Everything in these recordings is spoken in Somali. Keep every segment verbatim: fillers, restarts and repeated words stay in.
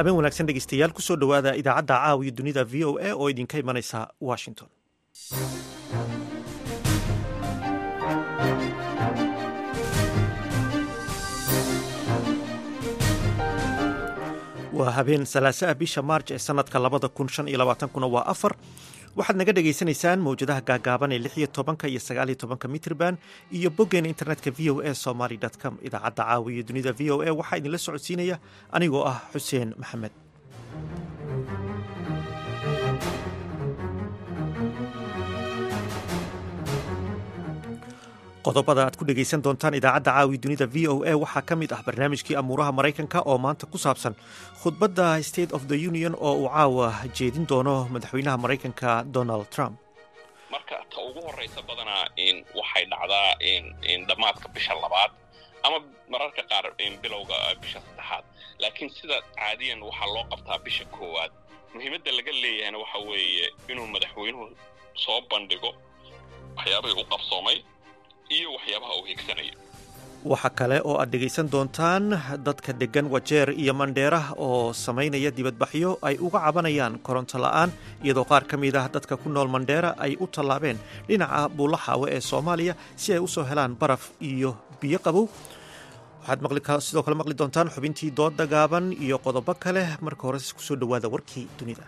habeen wanaagsan dhegeystayaal kusoo dhowaada idaacadda caawiya dunida v o a oo idinka imanaysa washington. waa habeen salaasaa bisha maarj ee sanadka labada kun shan iyo labaatankuna waa afar. waxaad naga dhagaysanaysaan mawjadaha gaagaaban ee lix iyo tobanka iyo sagaal iyo tobanka mitrban iyo boggeena internetka v o a somaly com. idaacadda caawiya dunida v o a waxaa idinla socodsiinaya anigoo ah xuseen maxamed. qodobada aad ku dhegaysan doontaan idaacadda caawi dunida v o a waxaa ka mid ah barnaamijkii amuuraha maraykanka oo maanta ku saabsan khudbadda state of the union oo uu caawa jeedin doono madaxweynaha maraykanka donald trump. marka ta ugu horeysa badanaa waxay dhacdaa dhammaadka bisha labaad ama mararka qaar bilowga bisha saddexaad, laakiin sida caadiyan waxaa loo qabtaa bisha koowaad. muhiimadda laga leeyahayna waxa weeye inuu madaxweynuhu soo bandhigo waxyaabihii u qabsoomay iyo waxyaabaha uu higsanaya. waxa kale oo aad dhegaysan doontaan dadka degan wajeer iyo mandheera oo samaynaya dibadbaxyo ay uga cabanayaan koronto la'aan, iyadoo qaar ka mid ah dadka ku nool mandheera ay u tallaabeen dhinaca buulaxaawe ee soomaaliya si ay u soo helaan baraf iyo biyo qabow. waxaad sidoo kale maqli doontaan xubintii dooda gaaban iyo qodobo kale. marka hore kusoo dhowaada warkii dunida.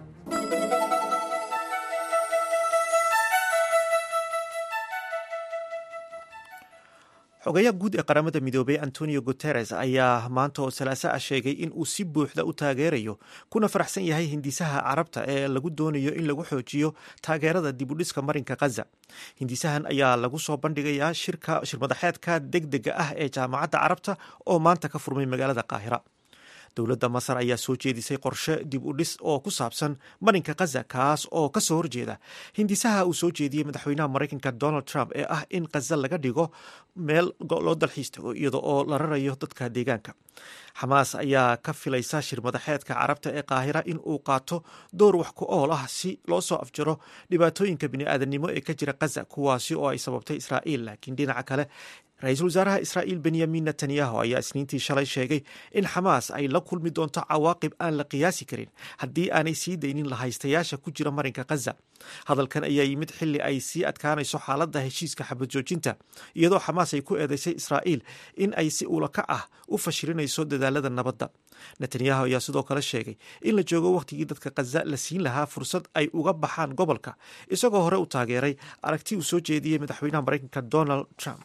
xogayaha guud ee qaramada midoobey antonio guteres ayaa maanta oo salaaso ah sheegay in uu si buuxda u taageerayo kuna faraxsan yahay hindisaha carabta ee lagu doonayo in lagu xoojiyo taageerada dibudhiska marinka khaza. hindisahan ayaa lagu soo bandhigayaa shirmadaxeedka degdega ah ee jaamacadda carabta oo maanta ka furmay magaalada qaahira. dowladda masar ayaa soo jeedisay qorshe dib u dhis oo ku saabsan marinka khaza, kaas oo ka soo horjeeda hindisaha uu soo jeediyey madaxweynaha maraykanka donald trump ee ah in khaza laga dhigo meel loo dalxiis tago iyada oo la rarayo dadka deegaanka. xamaas ayaa ka filaysa shirmadaxeedka carabta ee qaahira in uu qaato door wax ku ool ah si loo soo afjaro dhibaatooyinka bini'aadanimo ee ka jira khaza, kuwaasi oo ay sababtay israa'iil. laakiin dhinaca kale, ra-iisul wasaaraha israa'iil benyamin netanyahu ayaa isniintii shalay sheegay in xamaas ay la kulmi doonto cawaaqib aan la qiyaasi karin haddii aanay sii daynin lahaystayaasha ku jira marinka khaza. hadalkan ayaa yimid xilli ay sii adkaanayso xaaladda heshiiska xabad joojinta, iyadoo xamaas ay ku eedeysay israa'iil in ay si ulakac ah u fashilinayso dadaalada nabadda. netanyahu ayaa sidoo kale sheegay in la joogo wakhtigii dadka khaza la siin lahaa fursad ay uga baxaan gobolka, isagoo hore u taageeray aragti uu soo jeediyey madaxweynaha maraykanka donald trump.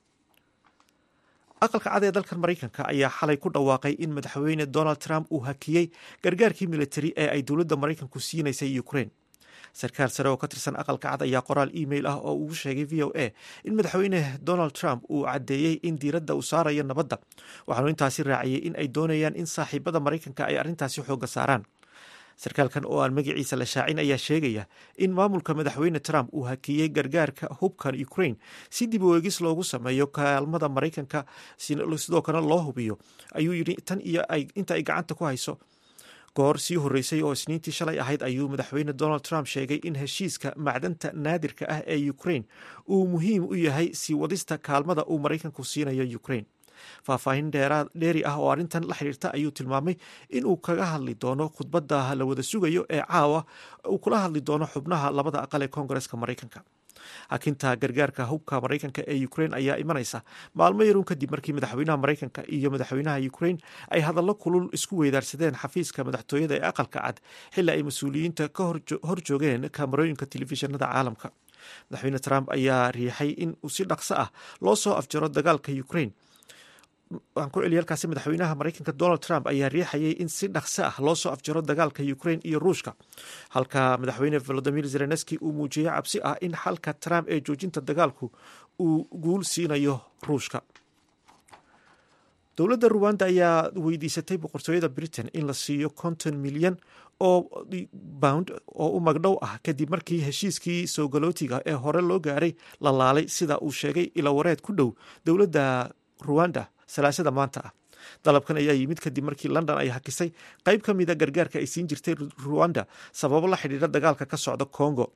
aqalka cad ee dalkan maraykanka ayaa xalay ku dhawaaqay in madaxweyne donald trump uu hakiyey gargaarkii militari ee ay dowladda maraykanku siinaysay ukraine. sarkaal sare oo ka tirsan aqalka cad ayaa qoraal email ah oo ugu sheegay v o a in madaxweyne donald trump uu caddeeyey in diiradda uu saarayo nabadda, waxaanu intaasi raaciyey in ay doonayaan in saaxiibada maraykanka ay arrintaasi xoogga saaraan. sarkaalkan oo aan magaciisa la shaacin ayaa sheegaya in maamulka madaxweyne trump uu hakiyey gargaarka hubkan ukraine si dib u eegis loogu sameeyo kaalmada maraykanka, sidoo kalena loo hubiyo ayuu yidhi tan iyo inta ay gacanta ku hayso. goor sii horreysay oo isniintii shalay ahayd ayuu madaxweyne donald trump sheegay in heshiiska macdanta naadirka ah ee ukraine uu muhiim u yahay sii wadista kaalmada uu maraykanku siinayo ukraine. faahfaahin dheeri ah oo arrintan la xidhiirta ayuu tilmaamay in uu kaga hadli doono khudbadda la wada sugayo ee caawa uu kula hadli doono xubnaha labada aqal ee koongareska maraykanka. hakinta gargaarka hubka maraykanka ee ukraine ayaa imanaysa maalmo yaruun kadib markii madaxweynaha maraykanka iyo madaxweynaha ukraine ay hadallo kulul isku weydaarsadeen xafiiska madaxtooyada ee aqalka cad xilli ay mas-uuliyiinta ka hor joogeen kaamarooyinka telefishinada caalamka. madaxweyne trump ayaa riixay in uu si dhaqso ah loo soo afjaro dagaalka ukraine. waxaan ku celiyay halkaasi madaxweynaha maraykanka donald trump ayaa riixayay in si dhaqso ah loo soo afjaro dagaalka ukraine iyo ruushka, halka madaxweyne volodimir zelenski uu muujiyey cabsi ah in xalka trump ee joojinta dagaalku uu guul siinayo ruushka. dowladda ruwanda ayaa weydiisatay boqortooyada britain in la siiyo konton milyan oo pound oo u magdhow ah kadib markii heshiiskii soogalootiga ee hore loo gaaray la laalay, sida uu sheegay ilawareed ku dhow dowladda ruwanda salaasada maanta ah. dalabkan ayaa yimid kadib markii london ay hakisay qayb ka mida gargaarka ay siin jirtay ruwanda sababo la xidhiira dagaalka ka socda congo.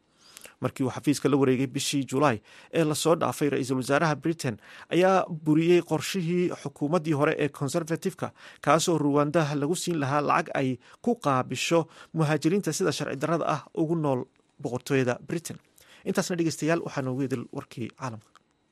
markii uu xafiiska la wareegay bishii julaay ee lasoo dhaafay ra-iisul wasaaraha britain ayaa buriyey qorshihii xukuumaddii hore ee conservative-ka kaasoo ruwanda lagu siin lahaa lacag ay ku qaabisho muhaajiriinta sida sharci darrada ah ugu nool boqortooyada britain. intaasna dhegeystayaal waxaa noogu idil warkii caalamka.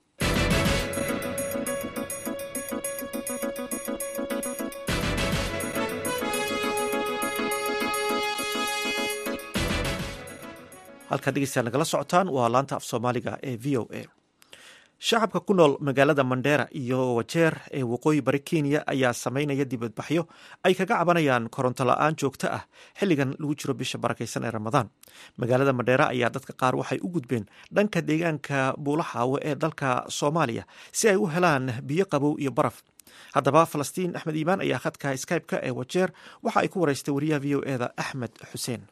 halkaad dhegeystayaal nagala socotaan waa laanta af soomaaliga ee v o a. shacabka ku nool magaalada mandheera iyo wajeer ee waqooyi bari kenya ayaa sameynaya dibadbaxyo ay kaga cabanayaan koronto la-aan joogto ah xilligan lagu jiro bisha barakaysan ee ramadaan. magaalada mandheera ayaa dadka qaar waxay u gudbeen dhanka deegaanka buulaxaawo ee dalka soomaaliya si ay u helaan biyo qabow iyo baraf. haddaba falastiin axmed iimaan ayaa khadka skype-ka ee wajeer waxa ay ku wareystay wariyaha v o eda axmed xuseen.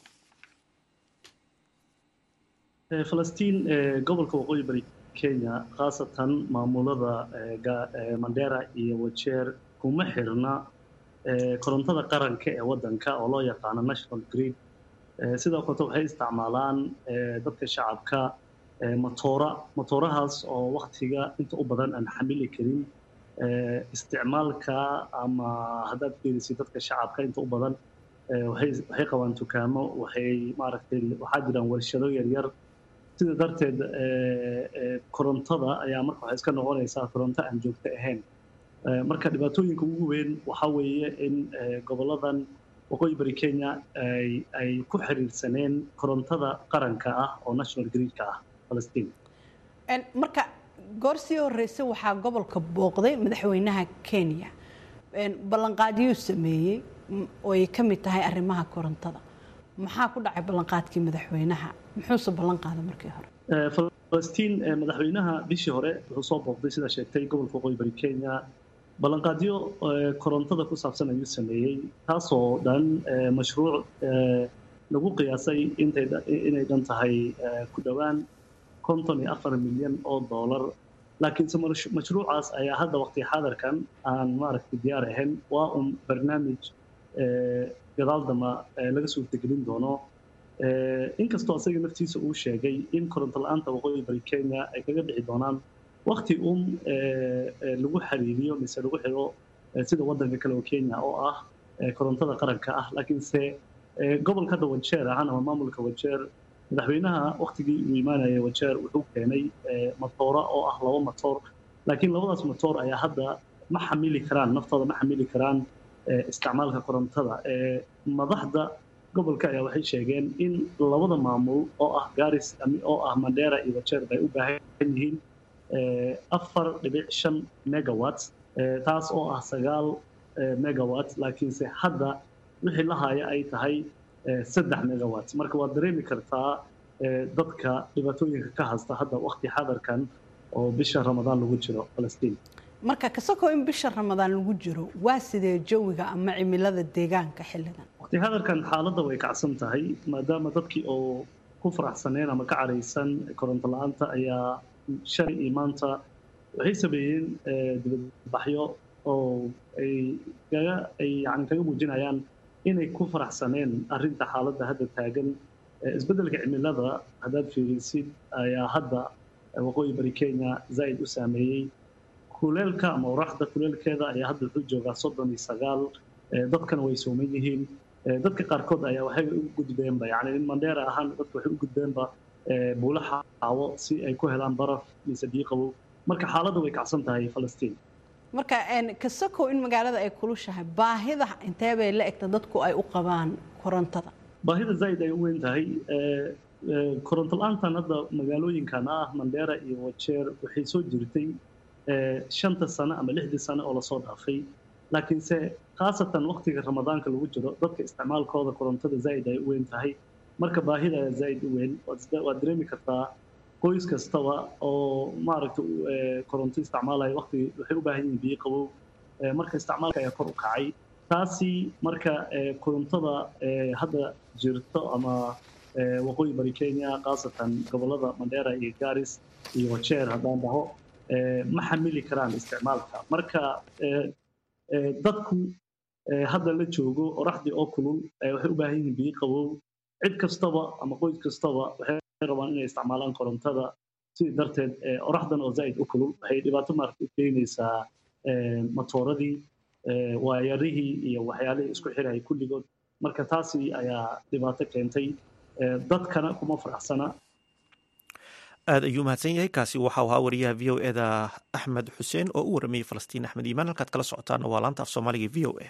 falastiin gobolka waqooyi bari kenya khaasatan maamulada mandheera iyo wajeer kuma xirna korontada qaranka ee wadanka oo loo yaqaano national grid. sidoo kale waxay isticmaalaan dadka shacabka matoora matoorahaas oo waqtiga inta u badan aan xamili karin isticmaalka ama haddaad fiirisid dadka shacabka inta u badan waxay qabaan dukaamo waxay maaragtay waxaa jiraan warshado yaryar sida darteed korontada ayaa marka waxay iska noqonaysaa koronto aan joogto ahayn. marka dhibaatooyinka ugu weyn waxaa weeye in goboladan waqooyi bari kenya ay ku xiriirsaneen korontada qaranka ah oo national gridka ah. falastiin marka goor sii horreysay waxaa gobolka booqday madaxweynaha kenya ballanqaadyuu sameeyey oo ay ka mid tahay arrimaha korontada. maxaa ku dhacay ballanqaadkii madaxweynaha muxuuse ballan qaaday markii hore? falastiin madaxweynaha bishii hore wuxuu soo booqday sida sheegtay gobolka waqooyi bari kenya ballanqaadyo korontada ku saabsan ayuu sameeyey taasoo dhan mashruuc lagu qiyaasay inay dhan tahay ku dhowaan konton iyo afar milyan oo dollar. laakiinse mashruucaas ayaa hadda waqti xaadirkan aan maaragtay diyaar ahayn. waa un barnaamij gadaal dama laga suurtagelin doono inkastoo asaga naftiisa uu sheegay in koronto la-aanta waqooyi bari kenya ay kaga dhici doonaan waqti un lagu xiriiriyo mise lagu xiro sida wadanka kale oo kenya oo ah korontada qaranka ah. laakiinse gobolka hadda wajeer ahaan ama maamulka wajeer madaxweynaha waqtigii uu imaanayay wajeer wuxuu keenay matoora oo ah laba matoor laakiin labadaas matoor ayaa hadda ma xamili karaan naftooda ma xamili karaan isticmaalka korontada. madaxda gobolka ayaa waxay sheegeen in labada maamul oo ah Garis oo ah Mandera iyo Wajeer ay u baahan yihiin afar dhibic shan megawatt taas oo ah sagaal megawatt laakiin se hadda wixii la haya ay tahay saddex megawatt. marka waad dareemi kartaa dadka dhibaatooyinka ka haysta hadda waqti xadarkan oo bisha Ramadaan lagu jiro Palestine. marka kasoo in bisha Ramadaan lagu jiro waa sidee jawiga ama cimilada deegaanka xilligan? waqti xadarkan xaaladda way kacsan tahay maadaama dadkii oo ku faraxsaneen ama ka careysan koronto la'aanta ayaa shalay iyo maanta waxay sameeyeen dibadbaxyo oo ay kaga ay yani kaga muujinayaan inay ku faraxsaneen arrinta xaaladda hadda taagan. isbeddelka cimilada haddaad fiirisid ayaa hadda waqooyi bari Kenya zaid u saameeyay. kuleelka ama oraxda kuleelkeeda ayaa hadda wuxuu joogaa soddon iyo sagaal. dadkana way sooman yihiin. dadka qaarkood ayaa waxay u gudbeenba yani in Mandera ahaan dadku waxay u gudbeenba buulaha caawo si ay ku helaan baraf iyo biyo qabow. marka xaaladda way kacsan tahay Palestine. marka een kasoo in magaalada ay kulushahay baahida intee bay la egta dadku ay u qabaan korontada? baahida zaid ay u weyn tahay. koronto la'aantan hadda magaalooyinkan ah Mandera iyo Wajeer waxay soo jirtay shanta sano ama lixdii sano oo la soo dhaafay. laakiin se khaasatan waqtiga Ramadaanka lagu jiro dadka isticmaalkooda korontada zaid ay u weyn tahay. marka baahida zaid u weyn waad dareemi kartaa qoys kastaba oo maaragtay koronto isticmaalaya waqti waxay u baahan yihiin biyo qabow. marka isticmaalka ayaa kor u kacay. taasi marka korontada hadda jirto ama waqooyi bari Kenya khaasatan gobolada Mandera iyo Garis iyo Wajeer haddaan dhaho ma xamili karaan isticmaalka. marka dadku hadda la joogo oraxdii oo kulul waxay u baahan yihiin biyo qabow. cid kastaba ama qoys kastaba waxay rabaan inay isticmaalaan korontada sidii darteed oraxdan oo zaa'id u kulul waxay dhibaato maaragtay u keenaysaa matooradii waayarihii iyo waxyaalihii isku xirayay kulligood marka taasi ayaa dhibaato keentay dadkana kuma faraxsana aad ayuu mahadsan yahay kaasi waxau ahaa wariyaha v o eda axmed xuseen oo u waramayay falastiin axmed iimaan halkaad kala socotaana waa laanta af soomaaliga v o a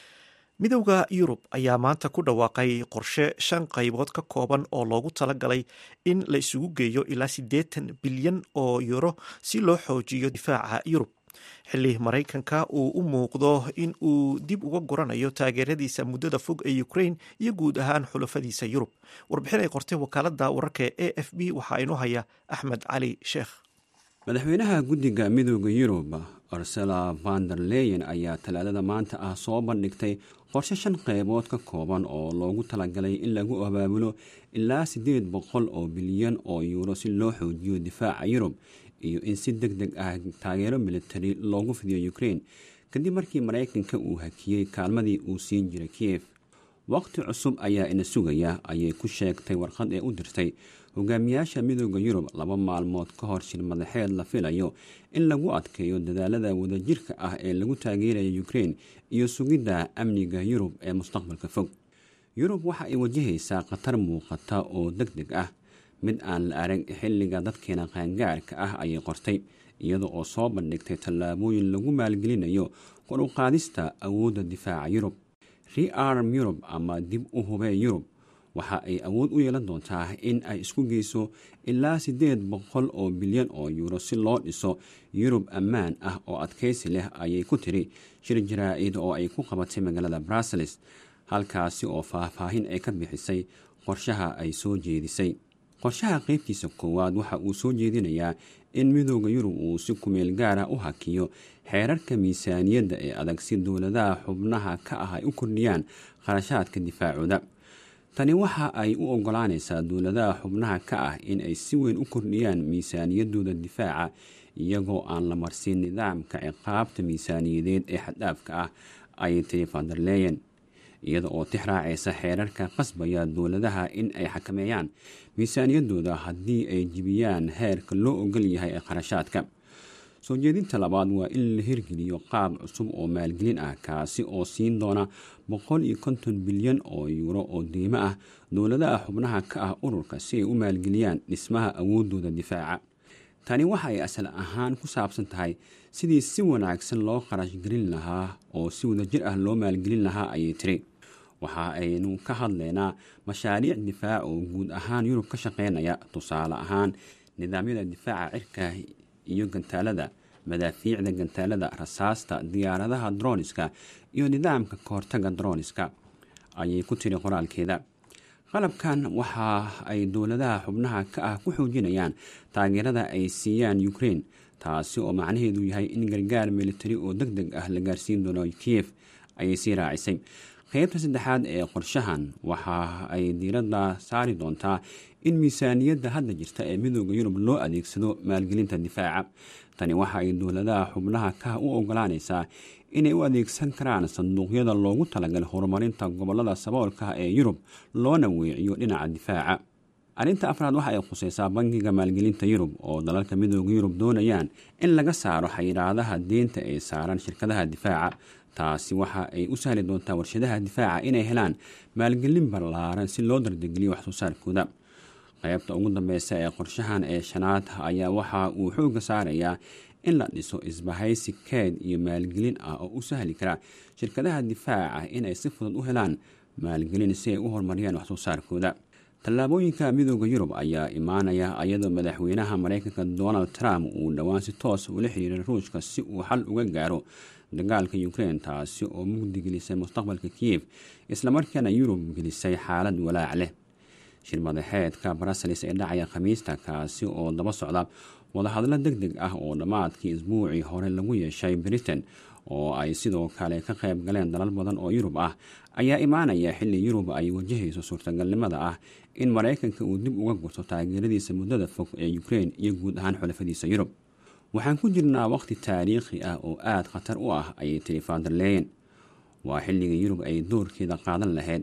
midowda yurub ayaa maanta ku dhawaaqay qorshe shan qaybood ka kooban oo loogu talagalay in la isugu geeyo ilaa siddeetan bilyan oo yuro si loo xoojiyo difaaca yurub xilli maraykanka uu u muuqdo in uu dib uga guranayo taageeradiisa muddada fog ee ukraine iyo guud ahaan xulafadiisa yurub warbixin ay qortay wakaalada wararka ee a f b waxaa inoo haya axmed cali sheekh madaxweynaha guddiga midooda yurub ursula van der leyen ayaa talaadada maanta ah soo bandhigtay qorshe shan qaybood ka kooban oo loogu talagalay in lagu abaabulo ilaa siddeed boqol oo bilyan oo yuuro si loo xoojiyo difaaca yurub iyo in si deg deg ah taageero militari loogu fidiyo ukraine kadib markii maraykanka uu hakiyey kaalmadii uu siin jiray kiev waqti cusub ayaa ina sugaya ayay ku sheegtay warqad ee u dirtay hogaamiyaasha midooda yurub laba maalmood ka hor shir madaxeed la filayo in lagu adkeeyo dadaalada wadajirka ah ee lagu taageeraya ukraine iyo sugidda amniga yurub ee mustaqbalka fog yurub waxa ay wajahaysaa khatar muuqata oo deg deg ah mid aan la arag xilliga dadkeena qaangaarka ah ayay qortay iyada oo soo bandhigtay tallaabooyin lagu maalgelinayo kor u qaadista awoodda difaaca yurub rearm yurub ama dib u hubee yurub waxa ay awood u yeelan doontaa in ay isku geyso ilaa siddeed boqol oo bilyan oo yuuro si loo dhiso yurub ammaan ah oo adkaysi leh ayay ku tiri shir jaraa-id oo ay ku qabatay magaalada brussels halkaasi oo faahfaahin ay ka bixisay qorshaha ay soo jeedisay qorshaha qaybtiisa koowaad waxa uu soo jeedinayaa in midooda yurub uu si kumeel gaara u hakiyo xeerarka miisaaniyadda ee adag si dowladaha xubnaha ka ah ay u kordhiyaan kharashaadka difaacooda tani waxa ay u ogolaanaysaa dowladaha xubnaha ka ah in ay si weyn u kordhiyaan miisaaniyadooda difaaca iyagoo aan la marsiin nidaamka ciqaabta miisaaniyadeed ee xaddhaafka ah ayay tiri van der leyen iyada oo tixraacaysa xeerarka qasbaya dowladaha in ay xakameeyaan miisaaniyadooda haddii ay jibiyaan heerka loo ogol yahay ee kharashaadka soo jeedinta labaad waa in la hirgeliyo qaab cusub oo maalgelin ah kaasi oo siin doona boqol iyo konton bilyan oo yuuro oo deymo ah dowladaha xubnaha ka ah ururka si ay u maalgeliyaan dhismaha awoodooda difaaca tani waxa ay asal ahaan ku saabsan tahay sidii si wanaagsan loo kharash gelin lahaa oo si wadajir ah loo maalgelin lahaa ayay tiri waxa aynu ka hadlaynaa mashaariic difaac oo guud ahaan yurub ka shaqeynaya tusaale ahaan nidaamyada difaaca cirka iyo gantaalada madaafiicda gantaalada rasaasta diyaaradaha droniska iyo nidaamka kahortaga droniska ayay ku tiri qoraalkeeda qalabkan waxa ay dowladaha xubnaha ka ah ku xoojinayaan taageerada ay siiyaan ukraine taasi oo macnaheedu yahay in gargaar militari oo deg deg ah la gaarsiin doono kiev ayay sii raacisay qaybta saddexaad ee qorshahan waxa ay diiradda saari doontaa in miisaaniyadda hadda jirta ee midooda yurub loo adeegsado maalgelinta difaaca tani waxa ay dowladaha xubnaha ka u ogolaanaysaa inay u adeegsan karaan sanduuqyada loogu talagalay horumarinta gobolada saboolka ee yurub loona weeciyo dhinaca difaaca arrinta afraad waxa ay khusaysaa bangiga maalgelinta yurub oo dalalka midooda yurub doonayaan in laga saaro xayiraadaha deynta ee saaran shirkadaha difaaca taasi waxa ay u sahli doontaa warshadaha difaaca inay helaan maalgelin ballaaran si loo dardegeliyo wax soo saarkooda qaybta ugu dambeysa ee qorshahan ee shanaad ayaa waxa uu xooga saarayaa in la dhiso isbahaysi keed iyo maalgelin ah oo u sahli kara shirkadaha difaaca inay si fudud u helaan maalgelin si ay u horumariyaan wax soo saarkooda tallaabooyinka midooda yurub ayaa imaanaya iyadoo madaxweynaha maraykanka donald trump uu dhowaan si toos ula xiriiray ruushka si uu xal uga gaaro dagaalka ukraine taasi oo mugdi gelisay mustaqbalka kiev islamarkaana yurub gelisay xaalad walaac leh shir madaxeedka brussels ee dhacaya khamiista kaasi oo daba socda wadahadlo deg deg ah oo dhammaadkii isbuucii hore lagu yeeshay britain oo ay sidoo kale ka qayb galeen dalal badan oo yurub ah ayaa imaanaya xilli yurub ay wajahayso suurtagalnimada ah in maraykanka uu dib uga gurto taageeradiisa muddada fog ee ukraine iyo guud ahaan xulafadiisa yurub waxaan ku jirnaa waqti taariikhi ah oo aada khatar u ah ayay tiri van der leyen waa xilligii yurub ay doorkeeda qaadan lahayd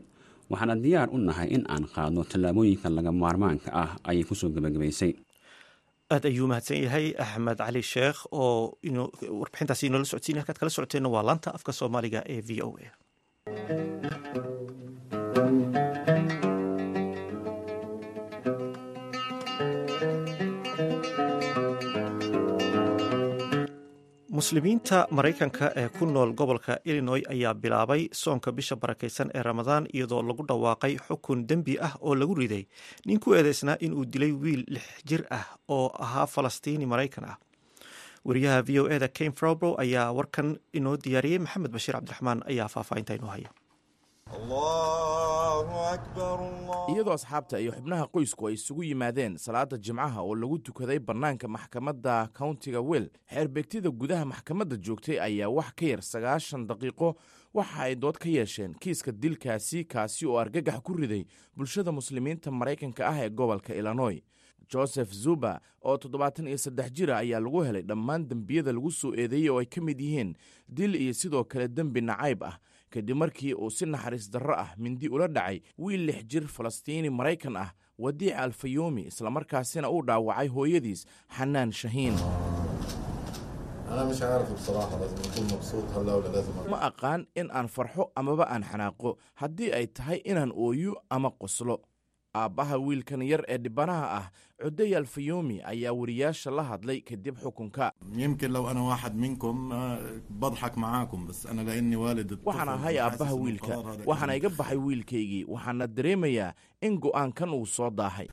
waxaana diyaar u nahay in aan qaadno tallaabooyinka laga maarmaanka ah ayay kusoo gebagabaysay. aad ayuu mahadsan yahay axmed cali sheekh oo warbixintaasi inoola socodsiinay. halkaad kala socoteenna waa laanta afka soomaaliga ee v o a. muslimiinta maraykanka ee ku nool gobolka illinoy ayaa bilaabay soonka bisha barakaysan ee ramadaan iyadoo lagu dhawaaqay xukun dembi ah oo lagu riday nin ku eedeysnaa inuu dilay wiil lix jir ah oo ahaa falastiini maraykan ah. wariyaha v o eda kane frobro ayaa warkan inoo diyaariyey. maxamed bashiir cabdiraxmaan ayaa faahfaahinta inoo haya. iyadoo asxaabta iyo xubnaha qoysku ay isugu yimaadeen salaada jimcaha oo lagu tukaday bannaanka maxkamadda countiga wel, xeerbeegtida gudaha maxkamadda joogtay ayaa wax ka yar sagaashan daqiiqo waxa ay dood ka yeesheen kiiska dilkaasi kaasi oo argagax ku riday bulshada muslimiinta maraykanka ah ee gobolka illinoy. joseph zuba oo toddobaatan iyo saddex jira ayaa lagu helay dhammaan dembiyada lagu soo eedeeyey oo ay ka mid yihiin dil iyo sidoo kale dembi nacayb ah kadib markii uu si naxariis darro ah mindi ula dhacay wiil lix jir falastiini maraykan ah wadiic alfayomi islamarkaasina uu dhaawacay hooyadiis xanaan shahiin. ma aqaan in aan farxo amaba aan xanaaqo, haddii ay tahay inaan ooyo ama qoslo. aabbaha wiilkan yar ee dhibanaha ah cuday alfayomi ayaa wariyaasha la hadlay kadib xukunka. waxaan ahay aabbaha wiilka, waxaana iga baxay wiilkaygii, waxaana dareemayaa in go'aankan uu soo daahay.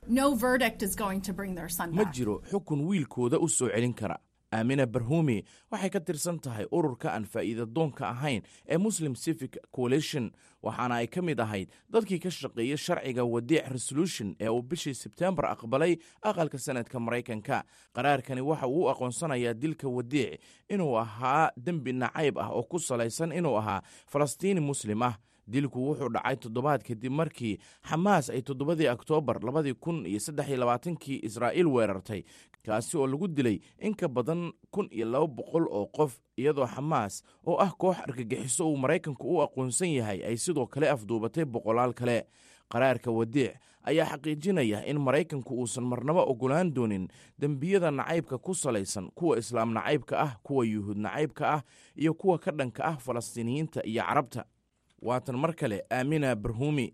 ma jiro xukun wiilkooda u soo celin kara. aamina barhumi waxay ka tirsan tahay ururka aan faa'iida doonka ahayn ee muslim civic coalition, waxaana ay ka mid ahayd dadkii ka shaqeeyey sharciga wadiic resolution ee uu bishii sebtembar aqbalay aqalka sanadka maraykanka. qaraarkani waxa uu u aqoonsanayaa dilka wadiic inuu ahaa dembi nacayb ah oo ku salaysan inuu ahaa falastiini muslim ah. dilku wuxuu dhacay toddobaad kadib markii xamaas ay toddobadii oktoobar labadii kun iyo saddex iyo labaatankii israa'iil weerartay, kaasi oo lagu dilay in ka badan kun iyo laba boqol oo qof, iyadoo xamaas oo ah koox argagixiso uu maraykanku u aqoonsan yahay ay sidoo kale afduubatay boqolaal kale. qaraarka wadiic ayaa xaqiijinaya in maraykanku uusan marnaba ogolaan doonin dembiyada nacaybka ku salaysan, kuwa islaam nacaybka ah, kuwa yuhuud nacaybka ah iyo kuwa ka dhanka ah falastiiniyiinta iyo carabta. waatan mar kale aamina barhumi.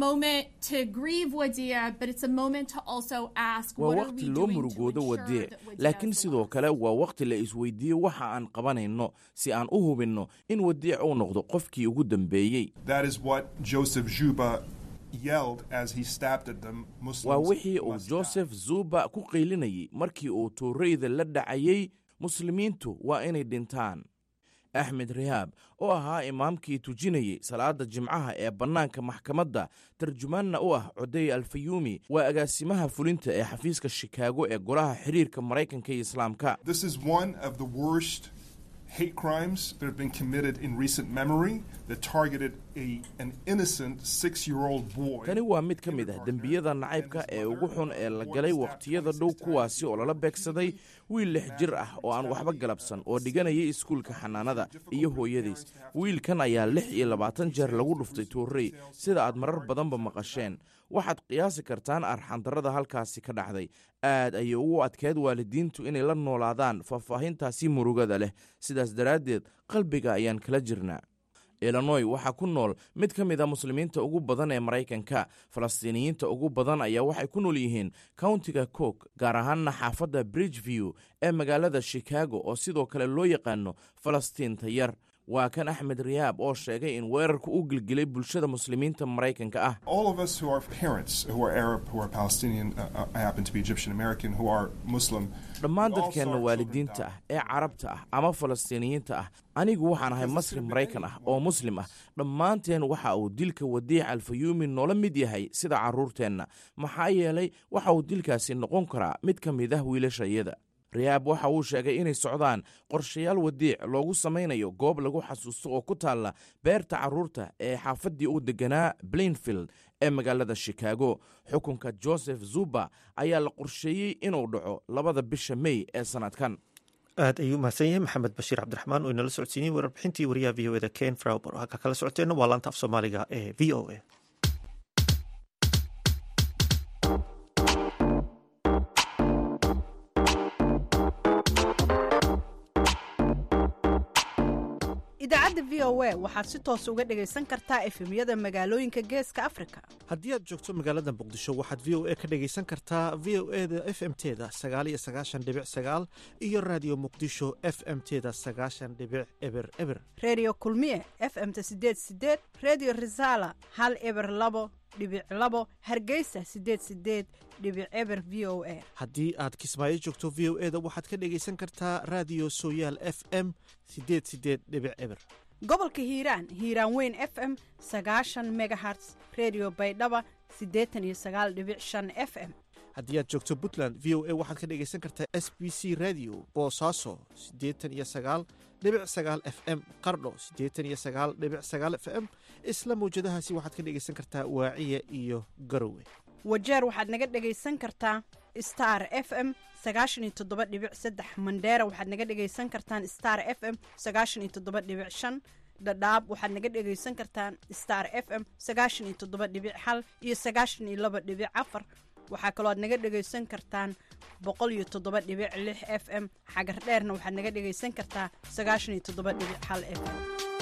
waa waqti loo murugoodo wadiic, laakiin sidoo kale waa waqti la isweydiiyo waxa aan qabanayno si aan u hubinno in wadiic uu noqdo qofkii ugu dambeeyey. waa wixii uu joseph zuba ku qaylinayay markii uu tuurayda la dhacayay, muslimiintu waa inay dhintaan. axmed rihaab oo ahaa imaamkii tujinayey salaada jimcaha ee bannaanka maxkamadda, tarjumaanna u ah cuday alfayuumi, waa agaasimaha fulinta ee xafiiska shikaago ee golaha xiriirka maraykanka iyo islaamka. hate crimes that have been committed in recent memory that targeted a, an innocent six-year-old boy. Tani waa mid ka mid ah dembiyada nacaybka ee ugu xun ee la galay waqtiyada dhow, kuwaasi oo lala beegsaday wiil lix jir ah oo aan waxba galabsan oo dhiganayay iskuulka xanaanada iyo hooyadiis. wiilkan ayaa lix iyo labaatan jeer lagu dhuftay tuurey, sida aad marar badanba maqasheen. waxaad qiyaasi kartaan arxandarrada halkaasi ka dhacday. aad ayay ugu adkeed waalidiintu inay la noolaadaan faahfaahintaasi murugada leh, sidaas daraaddeed qalbiga ayaan kala jirnaa. illinoy waxaa ku nool mid ka mid a muslimiinta ugu badan ee maraykanka. falastiiniyiinta ugu badan ayaa waxay ku nool yihiin countiga cook, gaar ahaanna xaafadda bridgeview ee magaalada chicago oo sidoo kale loo yaqaano falastiinta yar. waa kan axmed riyaab oo sheegay in weerarku u gilgilay bulshada muslimiinta maraykanka ah. All of us who are parents, who are Arab, who are Palestinian, uh, I happen to be Egyptian American, who are Muslim. dhammaan dadkeenna waalidiinta ah ee carabta ah ama falastiiniyiinta ah, anigu waxaan ahay masri maraykan ah oo muslim ah. dhammaanteen waxa uu dilka wadiic alfayuumi noola mid yahay sida carruurteenna, maxaa yeelay waxa uu dilkaasi noqon karaa mid ka mid ah wiilashayada. riyaab waxa uu sheegay inay socdaan qorshayaal wadiic loogu samaynayo goob lagu xasuusto oo ku taalla beerta carruurta ee xaafaddii uu deganaa Plainfield ee magaalada Chicago. xukunka Joseph Zuba ayaa la qorsheeyey inuu dhaco labada bisha May ee sanadkan. aad ayuu mahadsan yahay maxamed bashiir cabdiraxmaan oo inala socodsiinayay warbixintii wariyaha v o e da Ken Frauber. halka kala socoteenna waa laanta af Soomaaliga ee v o e. o a waxaad si toos uga dhagaysan kartaa efemyada magaalooyinka geeska afrika. haddii aad joogto magaalada muqdisho waxaad v o a ka dhagaysan kartaa v o e da f m teda sagaal iyo sagaashan dhibic sagaal iyo raadiyo muqdisho f m teda sagaashan dhibic eber eber. redio kulmiye f m ta sideed sideed, redio risala hal eber labo dhibic labo, hargeysa sideed sideed dhibic eber v o a. haddii aad kismaayo joogto v o e da waxaad ka dhagaysan kartaa raadiyo sooyaal f m sideed sideed dhibic eber. gobolka hiiraan hiiraan weyn f m sagaashan megaherts, redio baydhaba siddeetan iyo sagaal dhibic shan f m. haddii aad joogto puntland v o a waxaad ka dhagaysan kartaa s b c radio boosaaso siddeetan iyo sagaal dhibic sagaal f m, qardho siddeetan iyo sagaal dhibic sagaal f m. isla mawjadahaasi waxaad ka dhagaysan kartaa waaciya iyo garowe. wajeer waxaad naga dhagaysan kartaa star f m sagaashan iyo toddoba dhibic saddex, mandheera waxaad naga dhagaysan kartaan star f m sagaashan iyo toddoba dhibic shan, dhadhaab waxaad naga dhagaysan kartaan star f m sagaashan iyo toddoba dhibic hal iyo sagaashan iyo laba dhibic afar. waxaa kaloo aad naga dhagaysan kartaan boqol iyo toddoba dhibic lix f m. xagar dheerna waxaad naga dhagaysan kartaa sagaashan iyo toddoba dhibic hal f m.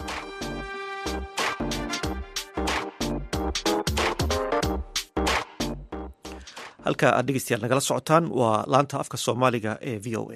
halka aad dhegeystayaal nagala socotaan waa laanta afka soomaaliga ee v o a.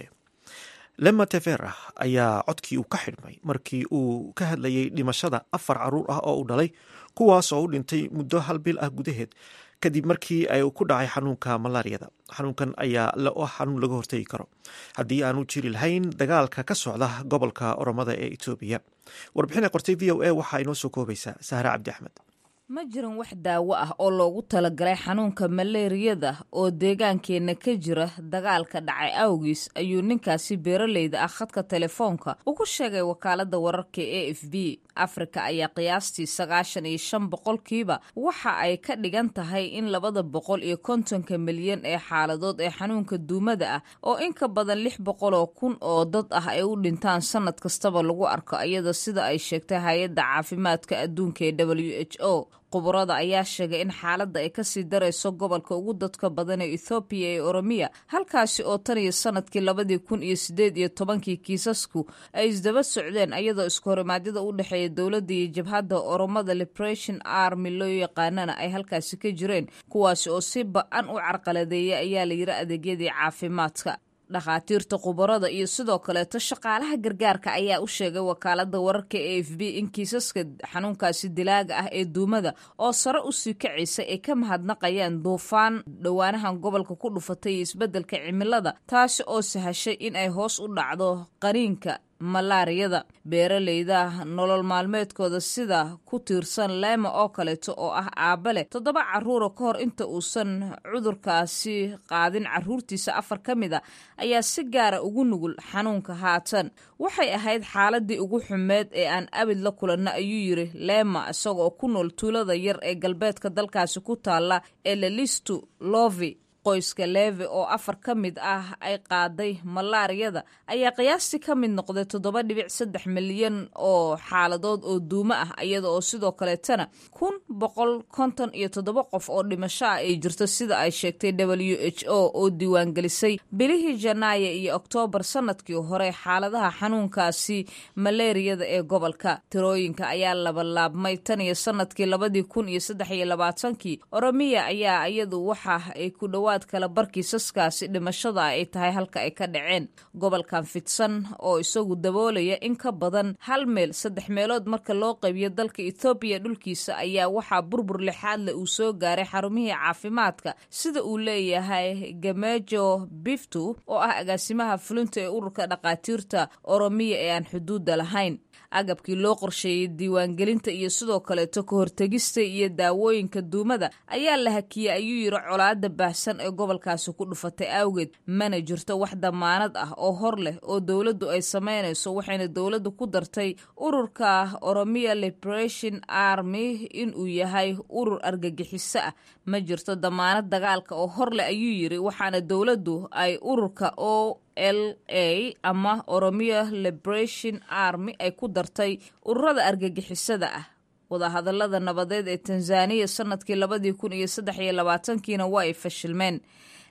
lema tevera ayaa codkii uu ka xidhmay markii uu ka hadlayay dhimashada afar caruur ah oo uu dhalay, kuwaas oo u dhintay muddo hal bil ah gudaheed kadib markii ay ku dhacay xanuunka malaariyada. xanuunkan ayaa ah xanuun laga hortegi karo haddii aanu jiri lahayn dagaalka ka socda gobolka oromada ee etoobiya. warbixin ay qortay v o a waxaa inoo soo koobaysaa sahre cabdi axmed. ma jiran wax daawo ah oo loogu talagalay xanuunka maleeriyada oo deegaankeenna ka jira dagaalka dhacay awgiis, ayuu ninkaasi beeraleyda ah khadka telefoonka ugu sheegay wakaalada wararka e f b. afrika ayaa qiyaastii sagaashan iyo shan boqolkiiba waxa ay ka dhigan tahay in labada boqol iyo kontonka milyan ee xaaladood ee xanuunka duumada ah oo in ka badan lix boqol oo kun oo dad ah ay u dhintaan sanad kastaba lagu arko, iyada sida ay sheegtay hay-adda caafimaadka adduunka ee w h o. khubarada ayaa sheegay in xaaladda ay kasii darayso gobolka ugu dadka badan ee ethoobiya ee oromiya, halkaasi oo tan iyo sanadkii labadii kun iyo sideed iyo tobankii kiisasku ay isdaba socdeen, iyadoo iskahorimadyada u dhexeeya dowladda iyo jabhadda oromada liberation army loo yaqaanana ay halkaasi ka jireen, kuwaasi oo si ba-an u carqaladeeya ayaa la yiri adeegyadii caafimaadka. dhakhaatiirta khubarada iyo sidoo kaleeto shaqaalaha gargaarka ayaa u sheegay wakaalada wararka e f b in kiisaska xanuunkaasi dilaaga ah ee duumada oo sare usii kacaysa ay ka mahadnaqayaan duufaan dhowaanahan gobolka ku dhufatay iyo isbeddelka cimilada, taasi oo sahashay in ay hoos u dhacdo qaniinka malaariyada. beeraleyda nolol maalmeedkooda sida ku tiirsan lema oo kaleeto oo ah aabale toddoba caruura ka hor inta uusan cudurkaasi qaadin caruurtiisa afar ka mid a ayaa si gaara ugu nugul xanuunka haatan. waxay ahayd xaaladii ugu xumeed ee aan abid la kulanna, ayuu yiri lema isagoo ku nool tuulada yar ee galbeedka dalkaasi ku taala ee lalistu lovi. qoyska levi oo afar ka mid ah ay qaaday malaariyada ayaa qiyaastii ka mid noqday toddoba dhibic saddex milyan oo xaaladood oo duumo ah, iyada oo sidoo kaleetana kun boqol konton iyo toddoba qof oo dhimasho ah ay jirto sida ay sheegtay w h o oo diiwaangelisay bilihii janaayo iyo oktoobar sanadkii hore xaaladaha xanuunkaasi malaariyada ee gobolka. tirooyinka ayaa labalaabmay tan iyo sanadkii labadii kun iyo saddex iyo labaatankii. oromiya ayaa iyadu waxa ay ku dhawaad kala barkiisaskaasi dhimashada ay tahay halka ay ka dhaceen. gobolkan fidsan oo isagu daboolaya in ka badan hal meel saddex meelood marka loo qaybiyo dalka ethoobiya dhulkiisa ayaa waxaa burbur lixaad leh uu soo gaaray xarumihii caafimaadka, sida uu leeyahay gamejo biftu oo ah agaasimaha fulinta ee ururka dhakhaatiirta oromiya ee aan xuduudda lahayn. agabkii loo qorsheeyey diiwaangelinta iyo sidoo kaleeto ka hortegista iyo daawooyinka duumada ayaa la hakiyey, ayuu yiri colaada baahsan ee gobolkaasi ku dhufatay awgeed. mana jirto wax damaanad ah oo hor leh oo dowladdu ay samaynayso, waxayna dowladdu ku dartay ururka oromia liberation army inuu yahay urur argagixiso ah. ma jirto damaanad dagaalka oo hor leh, ayuu yiri, waxaana dowladdu ay ururka oo l a ama oromia liberation army ay ku dartay ururada argagixisada ah. wadahadalada nabadeed ee tanzaniya sanadkii labadii kun iyo saddex iyo labaatankiina waa ay fashilmeen.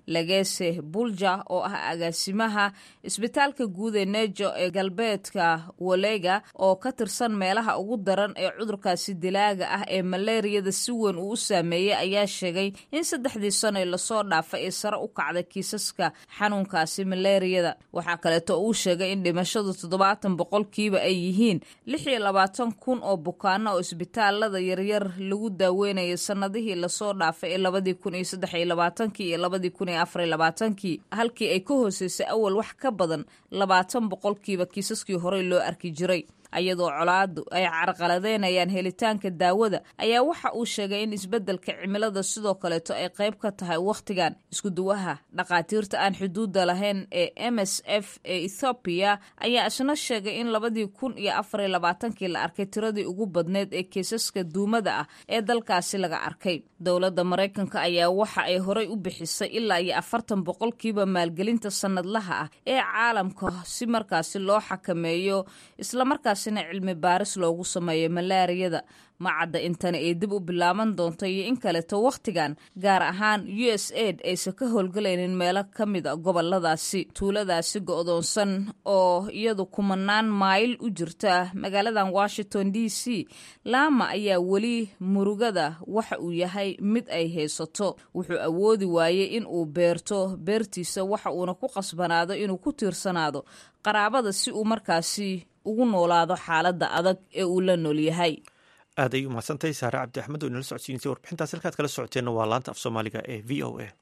legese bulja oo ah agaasimaha isbitaalka guud ee nejo ee galbeedka walega oo ka tirsan meelaha ugu daran ee cudurkaasi dilaaga ah ee malaariyada si weyn uu u saameeyey ayaa sheegay in saddexdii sano ee lasoo dhaafay ee sare u kacday kiisaska xanuunkaasi malaariyada. waxaa kaleeto uu sheegay in dhimashadu toddobaatan boqolkiiba ay yihiin lix iyo labaatan kun oo bukaano oo isbitaalada yaryar lagu daaweynaya sanadihii lasoo dhaafay ee labadii kun iyo saddex iyo labaatankii iyo labadii kun iyo afar iyo labaatankii halkii ay ka hooseysay awal wax ka badan labaatan boqolkiiba kiisaskii horey loo arki jiray. ayadoo colaadu ay carqaladeynayaan helitaanka daawada ayaa waxa uu sheegay in isbeddelka cimilada sidoo kaleeto ay qayb ka tahay wakhtigan. iskuduwaha dhakhaatiirta aan xuduudda lahayn ee m s f ee ethoobiya ayaa isna sheegay in labadii kun iyo afar iyo labaatankii la arkay tiradii ugu badneed ee kiisaska duumada ah ee dalkaasi laga arkay. dowladda maraykanka ayaa waxa ay horey u bixisay ilaa iyo afartan boqolkiiba maalgelinta sanadlaha ah ee caalamka si markaasi loo xakameeyo islamarkaas cilmi baaris loogu sameeyo malaariyada. macadda intana ay dib u bilaaban doonto iyo in kaleto wakhtigan gaar ahaan u s aid aysan ka howlgalaynin meelo ka mid a goboladaasi. tuuladaasi go-doonsan oo iyadu kumanaan mayl u jirta magaaladan washington d c laama ayaa weli murugada waxa uu yahay mid ay haysato. wuxuu awoodi waayey in uu beerto beertiisa waxa uuna ku qasbanaado inuu ku tiirsanaado qaraabada si uu markaasi ugu noolaado xaaladda adag ee uu la nool yahay. aad ay u mahadsantahay saare cabdi axmed oo inala socodsiinisay warbixintaas. halkaad kala socoteenna waa laanta af soomaaliga ee v o a.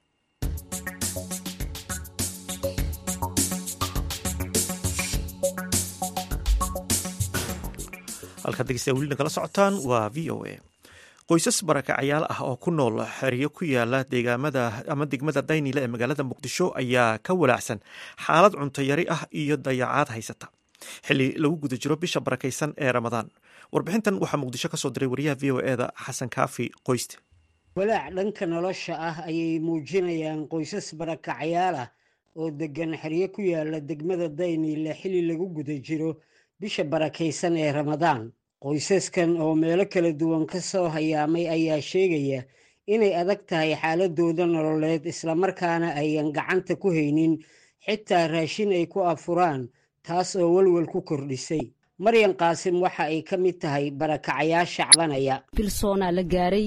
halkaad degeystayaa welina kala socotaan waa v o a. qoysas barakacayaal ah oo ku nool xeryo ku yaala deegaamada ama degmada daynile ee magaalada muqdisho ayaa ka walaacsan xaalad cunto yari ah iyo dayacaad haysata xilli lagu guda jiro bisha barakaysan ee ramadaan. warbixintan waxaa muqdisho ka soo diray wariyaha v o eda xasan kaafi qoyste. walaac dhanka nolosha ah ayay muujinayaan qoysas barakacayaal ah oo degan xeryo ku yaala degmada daynile xilli lagu guda jiro bisha barakaysan ee ramadaan. qoysaskan oo meelo kala duwan ka soo hayaamay ayaa sheegaya inay adag tahay xaaladooda nololeed islamarkaana ayan gacanta ku haynin xitaa raashin ay ku afuraan, taas oo walwal ku kordhisay. maryan qaasim waxa ay ka mid tahay barakacayaasha cabanaya. bilsoonaa la gaaray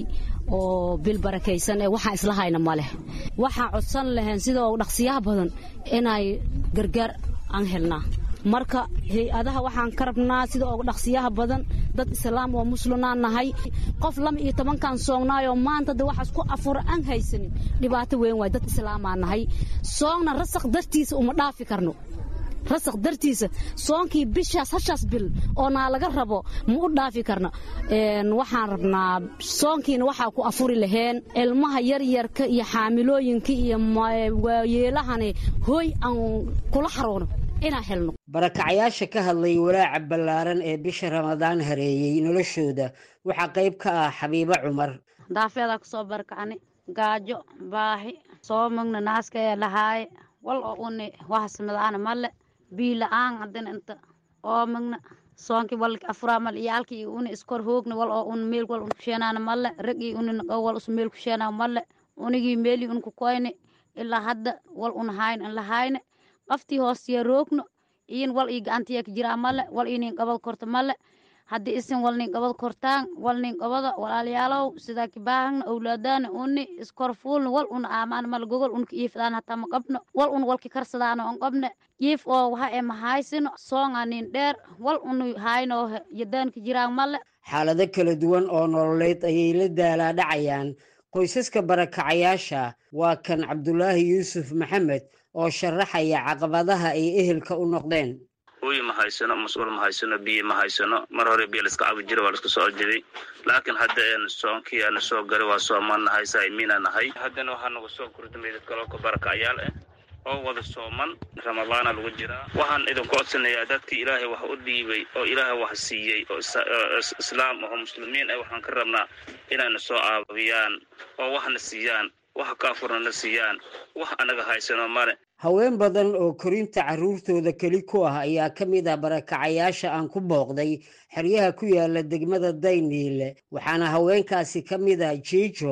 oo bil barakaysan ee waxaan isla hayna ma leh. waxaan codsan lahayn sidoo dhaqsiyaha badan inay gargaar aan helnaa. marka hay-adaha waxaan ka rabnaa sida ugu dhaqsiyaha badan dad islaam oo muslimaan nahay. qof lama iyo tobankan soognaayoo maanta de waxaas ku afur aan haysanin dhibaato weyn waay. dad islaamaan nahay, soogna rasaq dartiisa uma dhaafi karno. rasaq dartiisa soonkii bishaas hashaas bil oo naa laga rabo ma u dhaafi karno. waxaan rabnaa soonkiina waxaa ku afuri laheen ilmaha yaryarka iyo xaamilooyinka iyo waayeelahani hooy aan kula xaroono inaan helno. barakacayaasha ka hadlay walaaca ballaaran ee bisha ramadaan hareeyey noloshooda waxaa qayb ka ah xabiibo cumar. daafeedaa kusoo barakacni gaajo baahi soo magna naaska ee lahaaye wal oo une wahasmadaana male bii la-aan haddana inta oo magna soonkii walki afuraa male iyo halkii una iskor hoogna wal oo un meel wal un kusheenaana male ragii unin wal us meel kusheenaa male unigii meelii un kukoyne ilaa hadda wal un hayn in la hayne qaftii hoostiya roogno iin wal ii gacantiya ka jiraa male wal inin qabad korta male haddii isin wal nin qabad kortaan wal nin qabada walaalayaalow sidaa kibaahagna owlaadaana uni iskor fuulna wal un aamaan male gogol unka iifdaan hataa ma qabno wal un walki karsadaana on qabne iif oo waxa ee mahaysino soonga nin dheer wal unu haynoo yadaan ka jiraan male. xaalado kala duwan oo nololeed ayay la daalaa dhacayaan qoysaska barakacayaasha. waa kan cabdulaahi yuusuf maxamed oo sharaxaya caqabadaha ay ehelka u noqdeen. hooy ma haysano, mas-uul ma haysano, biyo ma haysano. mar hore biyo laiska cabi jira waa laiska soo jeday, laakiin hadda een soonkii aana soo galay waa soomaan nahay, saayimiina nahay. haddana waxaa nagu soo kordhamay dad kaloo ka barakacayaal ah oo wada sooman ramadaana lagu jiraa. waxaan idinku codsanayaa dadkii ilaahay wax u dhiibay oo ilaahay wax siiyey oo islaam oo muslimiin ah, waxaan ka rabnaa inayna soo caawiyaan oo waxna siiyaan, wax ka afurna siiyaan, wax anaga haysano male. haween badan oo korinta carruurtooda keli ku ah ayaa ka mid ah barakacayaasha aan ku booqday xeryaha ku yaala degmada dayniile. waxaana haweenkaasi ka mid ah jiijo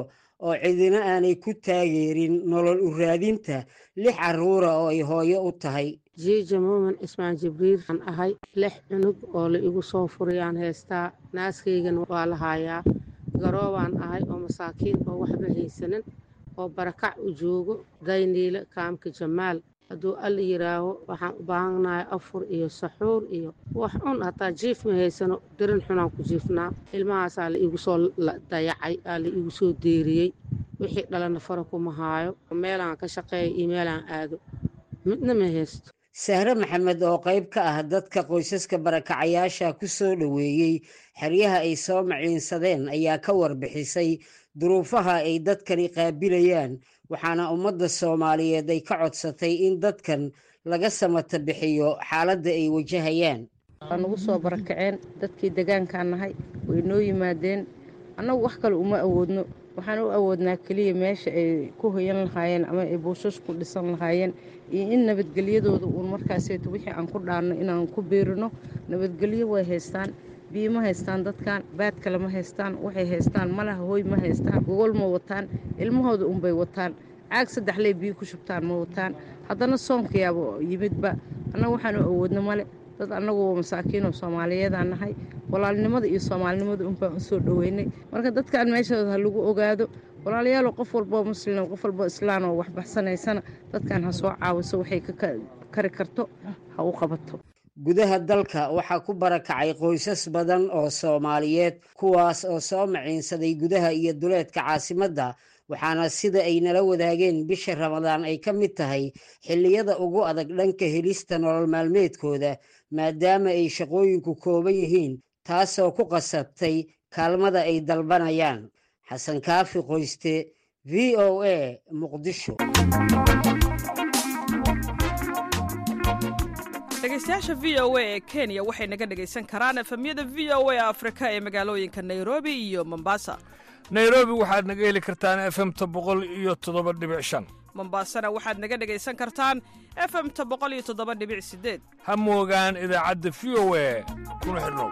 oo cidina aanay ku taageerin nolol u raadinta lix carruura oo ay hooyo u tahay. jiija muumin ismaan jibriil aan ahay lix cunug oo la igu soo furayaan heestaa naaskaygan waa la haayaa garoobaan ahay oo masaakiin oo waxba haysanin oo barakac u joogo dayniile kaamka jamaal hadduu alla yidhaaho waxaan u baahanahay afur iyo saxuur iyo wax cun hataa jiif ma haysano darin xunaan ku jiifnaa ilmahaasaa la igu soo dayacay aa la igu soo deeriyey wixii dhalana fara kuma haayo meelaan ka shaqeeya iyo meelaan aado midna ma haysto. Sahre Maxamed oo qayb ka ah dadka qoysaska barakacayaasha ku soo dhoweeyey xeryaha ay soo maciinsadeen ayaa ka warbixisay duruufaha ay dadkani qaabilayaan waxaana ummadda Soomaaliyeed ay ka codsatay in dadkan laga samata bixiyo xaaladda ay wajahayaan. Waan ugu soo barakaceen dadkii deegaankaan nahay way noo yimaadeen annagu wax kale uma awoodno waxaan u awoodnaa kaliya meesha ay ku hoyan lahaayeen ama ay buushas ku dhisan lahaayeen iyo in nabadgelyadooda uun markaaseeto wixii aan ku dhaanno inaan ku beerino nabadgelyo way haystaan biyo ma haystaan dadkan baad kale ma haystaan waxay haystaan malaha hooy ma haystaan gogol ma wataan ilmahooda unbay wataan caag saddex ley biyo ku shubtaan ma wataan haddana soonkayaaba yimidba annaga waxaan u awoodno male dad annagoo masaakiinoo Soomaaliyeedaan nahay walaalnimada iyo Soomaalinimada un baan u soo dhoweynay marka dadkaan meeshooda ha lagu ogaado walaalayaal qof walba muslim qof walba islaan oo wax baxsanaysana dadkaan ha soo caawiso waxay ka kari karto ha u qabato. Gudaha dalka waxaa ku barakacay qoysas badan oo Soomaaliyeed kuwaas oo soo maciinsaday gudaha iyo duleedka caasimadda waxaana sida ay nala wadaageen bisha Ramadaan ay ka mid tahay xilliyada ugu adag dhanka helista nolol maalmeedkooda maadaama ay shaqooyinku kooban yihiin taasoo ku qasabtay kaalmada ay dalbanayaan. Xasan Kaafi Qoyste V O A Muqdisho. dhegeystayaasha V O A ee Kenya waxay naga dhegaysan karaan efemyada V O A Afrika ee magaalooyinka Nairobi iyo Mombasa. Nairobi waxaad naga heli kartaan F M ta boqol iyo toddoba dhibic shan. Mombasana waxaad naga dhegaysan kartaan F M ta boqol iyo toddoba dhibic sideed. Ha moogaan idaacadda V O A kuna xidhnow.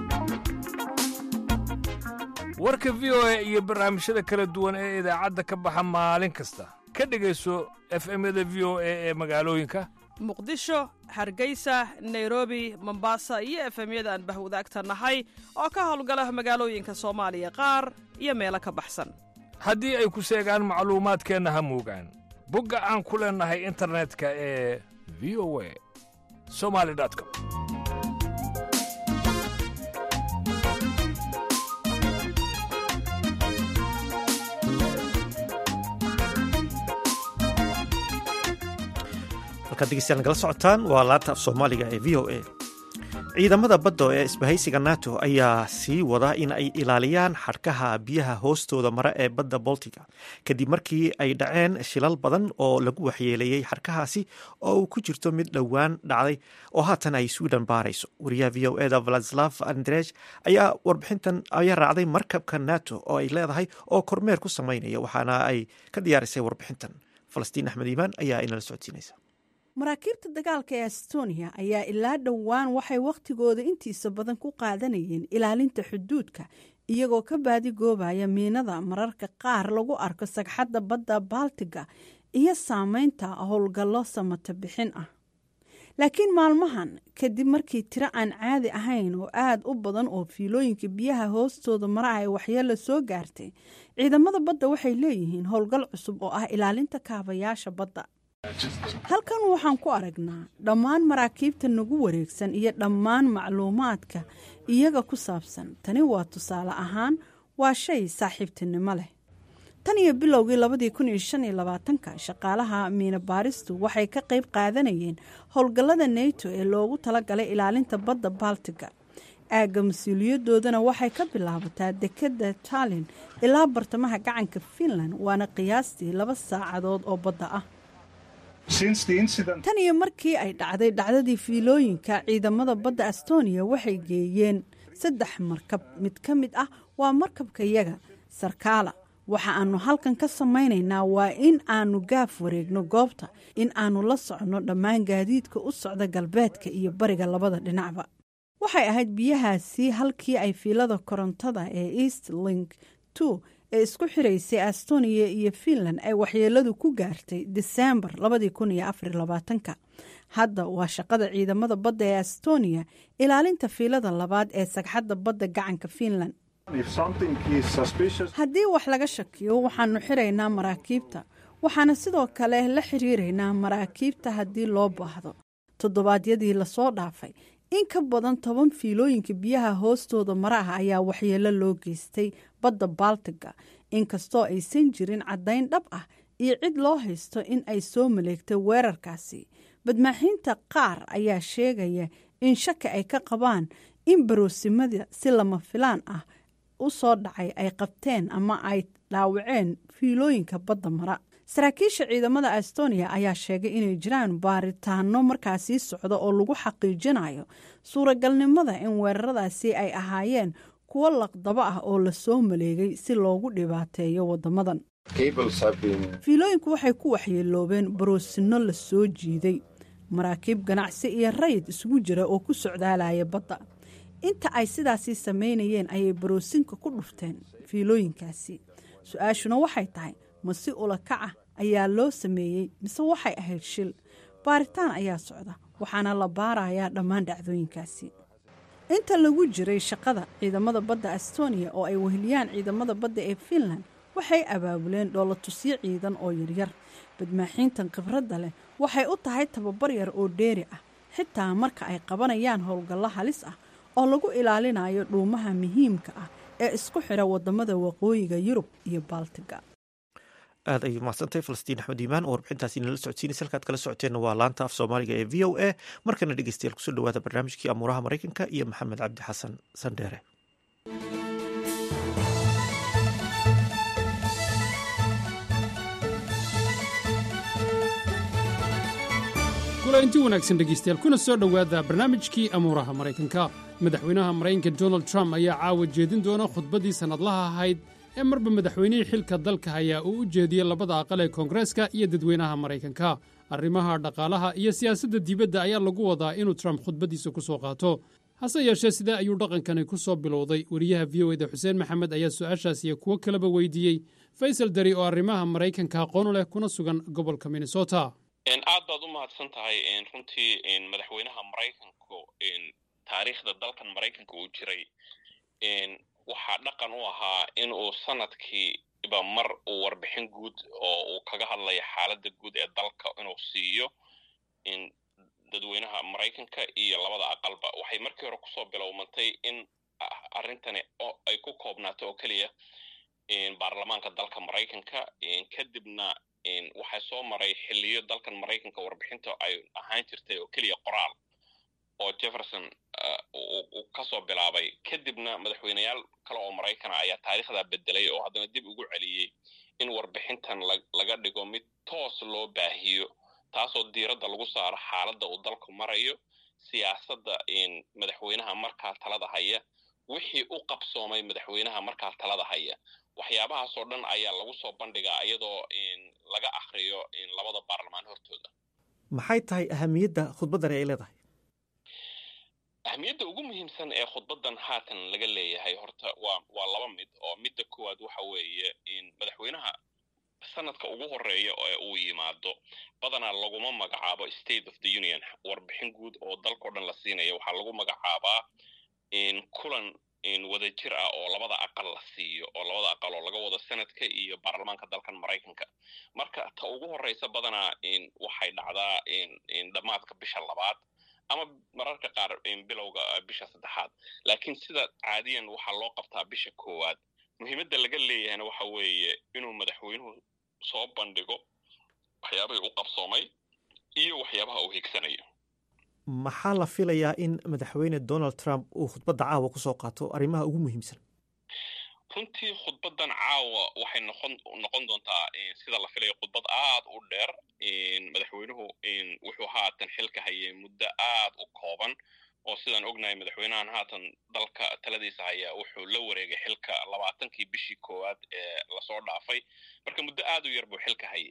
Warka V O A iyo barnaamijyada kala duwan ee idaacadda ka baxa maalin kasta ka dhegayso F M-yada V O A ee magaalooyinka Muqdisho, Hargeysa, Nairobi, Mombasa iyo F M-yada aan bahwadaagta nahay oo ka howlgala magaalooyinka Soomaaliya qaar iyo meelo ka baxsan. Haddii ay ku seegaan macluumaadkeenna ha moogaan bogga aan ku leenahay internetka ee v o a somali dot com. degeystayaal nagala socotaan waa laanta af Soomaaliga ee V O A. ciidamada badda ee isbahaysiga NATO ayaa sii wada in ay ilaaliyaan xadhkaha biyaha hoostooda mara ee badda Baltiga kadib markii ay dhaceen shilal badan oo lagu waxyeeleeyay xadhkahaasi oo uu ku jirto mid dhowaan dhacday oo haatan ay Sweden baarayso. wariyaha V O A da Vladislav Andrej ayaa warbixintan ayaa raacday markabka NATO oo ay leedahay oo kormeer ku sameynaya waxaana ay ka diyaarisay warbixintan. Falastiin Axmed Iimaan ayaa inala socodsiinaysa. maraakiibta dagaalka ee Estonia ayaa ilaa dhowaan waxay waqtigooda intiisa badan ku qaadanayeen ilaalinta xuduudka iyagoo ka baadi goobaya miinada mararka qaar lagu arko sagxadda badda Baltiga iyo saameynta howlgallo samata bixin ah. laakiin maalmahan kadib markii tiro aan caadi ahayn oo aad u badan oo fiilooyinka biyaha hoostooda mara ay waxyeello soo gaartay ciidamada badda waxay leeyihiin howlgal cusub oo ah ilaalinta kaabayaasha badda. halkan waxaan ku aragnaa dhammaan maraakiibta nagu wareegsan iyo dhammaan macluumaadka iyaga ku saabsan. tani waa tusaale ahaan waa shay saaxiibtinimo leh. tan iyo bilowgii labadii kun iyo shan iyo labaatanka shaqaalaha miina baaristu waxay ka qayb qaadanayeen howlgallada NATO ee loogu talagalay ilaalinta badda Baltiga. aagga mas-uuliyadoodana waxay ka bilaabataa dekedda Tallinn ilaa bartamaha gacanka Finland waana qiyaastii laba saacadood oo badda ah. tan iyo markii ay dhacday dhacdadii fiilooyinka ciidamada badda Estonia waxay geeyeen saddex markab mid ka mid ah waa markabka yaga Sarkaala. waxa aanu halkan ka samaynaynaa waa in aanu gaaf wareegno goobta in aanu la socono dhammaan gaadiidka u socda galbeedka iyo bariga labada dhinacba. waxay ahayd biyahaasi halkii ay fiilada korontada ee East Link two ee isku xiraysay Estonia iyo Finland ay waxyeeladu ku gaartay December labada kun iyo afar iyo labaatanka. Hadda waa shaqada ciidamada badda ee Estonia ilaalinta fiilada labaad ee sagxadda badda gacanka Finland. Haddii wax laga shakiyo waxaanu xiraynaa maraakiibta, waxaana sidoo kale la xiriiraynaa maraakiibta haddii loo baahdo. Toddobaadyadii lasoo dhaafay in ka badan toban fiilooyinka biyaha hoostooda mara ah ayaa waxyeelo loo geystay badda Baltiga, inkastoo aysan jirin caddayn dhab ah iyo cid loo haysto in ay soo maleegtay weerarkaasi. Badmaaxiinta qaar ayaa sheegaya in shaki ay ka qabaan in baroosimada si lama filaan ah u soo dhacay ay qabteen ama ay dhaawaceen fiilooyinka badda mara. Saraakiisha ciidamada Estonia ayaa sheegay inay jiraan baaritaano markaasi socda oo lagu xaqiijinayo suuragalnimada in weeraradaasi ay ahaayeen kuwo laqdaba ah oo la soo maleegay si loogu dhibaateeyo wadamadan. Fiilooyinku waxay ku waxyeeloobeen baroosino la soo jiiday, maraakiib ganacsi iyo rayid isugu jira oo ku socdaalaya badda. Inta ay sidaasi sameynayeen ayay baroosinka ku dhufteen fiilooyinkaasi. Su-aashuna waxay tahay ma si ula kac ah ayaa loo sameeyey mise waxay ahayd shil. Baaritaan ayaa socda waxaana la baarayaa dhammaan dhacdooyinkaasi. Inta lagu jiray shaqada ciidamada badda Estonia oo ay weheliyaan ciidamada badda ee Finland waxay abaabuleen dhoolatusyo ciidan oo yaryar. Badmaaxiintan khibradda leh waxay u tahay tababar yar oo dheeri ah xitaa marka ay qabanayaan howlgallo halis ah oo lagu ilaalinayo dhuumaha muhiimka ah ee isku xira wadamada waqooyiga Yurub iyo Baltiga. aad ay maasantay Falastiin Axmed Iimaan oo warbixintaasi nala socodsiinaysa. halkaad kala socoteena waa laanta af Soomaaliga ee V O A. markana dhegeystayaal kusoo dhawaada barnaamijkii amuuraha Mareykanka iyo Maxamed Cabdi Xasan Sandheere. intii wanaagsan dhegeystayaal kuna soo dhowaada barnaamijkii amuuraha Mareykanka. madaxweynaha Mareykanka Donald Trump ayaa caawa jeedin doona khudbadii sanadlaha ahayd ee marba madaxweynihii xilka dalka hayaa uu u jeediyey labada aqal ee Koongareeska iyo dadweynaha Mareykanka. arrimaha dhaqaalaha iyo siyaasadda dibadda ayaa lagu wadaa inuu Trump khudbadiisa ku soo qaato. hase yeeshee sidee ayuu dhaqankani ku soo bilowday? wariyaha V O A da Xuseen Maxamed ayaa su-aashaas iyo kuwo kaleba weydiiyey Faysal Dari oo arrimaha Mareykanka aqoon u leh kuna sugan gobolka Minnesota. aad baad u mahadsan tahay runtii madaxweynaha Mareykanku taariikhda dalkan Mareykanka uu jiray waxaa dhaqan u ahaa in uu sanadkiiba mar uu warbixin guud oo uu kaga hadlayo xaaladda guud ee dalka inuu siiyo dadweynaha Mareykanka iyo labada aqalba. waxay markii hore kusoo bilowmatay in arrintani ay ku koobnaato oo keliya baarlamaanka dalka Mareykanka, kadibna waxay soo maray xilliyo dalkan Mareykanka warbixinta ay ahaan jirtay oo keliya qoraal oo Jefferson uu ka soo bilaabay. kadibna madaxweynayaal kale oo Mareykan ayaa taariikhda bedelay oo haddana dib ugu celiyey in warbixintan laga dhigo mid toos loo baahiyo, taasoo diiradda lagu saaro xaaladda uu dalku marayo, siyaasadda madaxweynaha markaa talada haya, wixii u qabsoomay madaxweynaha markaa talada haya. waxyaabahaasoo dhan ayaa lagu soo bandhigaa iyadoo laga akhriyo labada baarlamaan hortooda. maxay tahay ahamiyadda khudbaddan ay leedahay? ahamiyadda ugu muhiimsan ee khudbaddan haatan laga leeyahay horta waa waa laba mid. oo midda koowaad waxa weeye in madaxweynaha sanadka ugu horeeya ee uu yimaado badanaa laguma magacaabo State of the Union, warbixin guud oo dalkao dhan la siinayo. waxaa lagu magacaabaa kulan wada jir ah oo labada aqal la siiyo, oo labada aqal oo laga wado sanadka iyo baarlamaanka dalkan Mareykanka. marka ta ugu horeysa badanaa waxay dhacdaa dhamaadka bisha labaad ama mararka qaar bilowga bisha saddexaad, laakiin sida caadiyan waxaa loo qabtaa bisha koowaad. muhiimadda laga leeyahayna waxa weeye inuu madaxweynuhu soo bandhigo waxyaabaha uu qabsoomay iyo waxyaabaha uu higsanayo. maxaa la filayaa in madaxweyne Donald Trump uu khudbadda caawa ku soo qaato arrimaha ugu muhiimsan? runtii khudbaddan caawa waxay noqon noqon doontaa sida la filayo khudbad aad u dheer. madaxweynuhu wuxuu haatan xilka hayay muddo aad u kooban, oo sidaan ognahay madaxweynahan haatan dalka taladiisa haya wuxuu la wareegay xilka labaatankii bishii koowaad ee lasoo dhaafay. marka muddo aad u yar buu xilka hayay.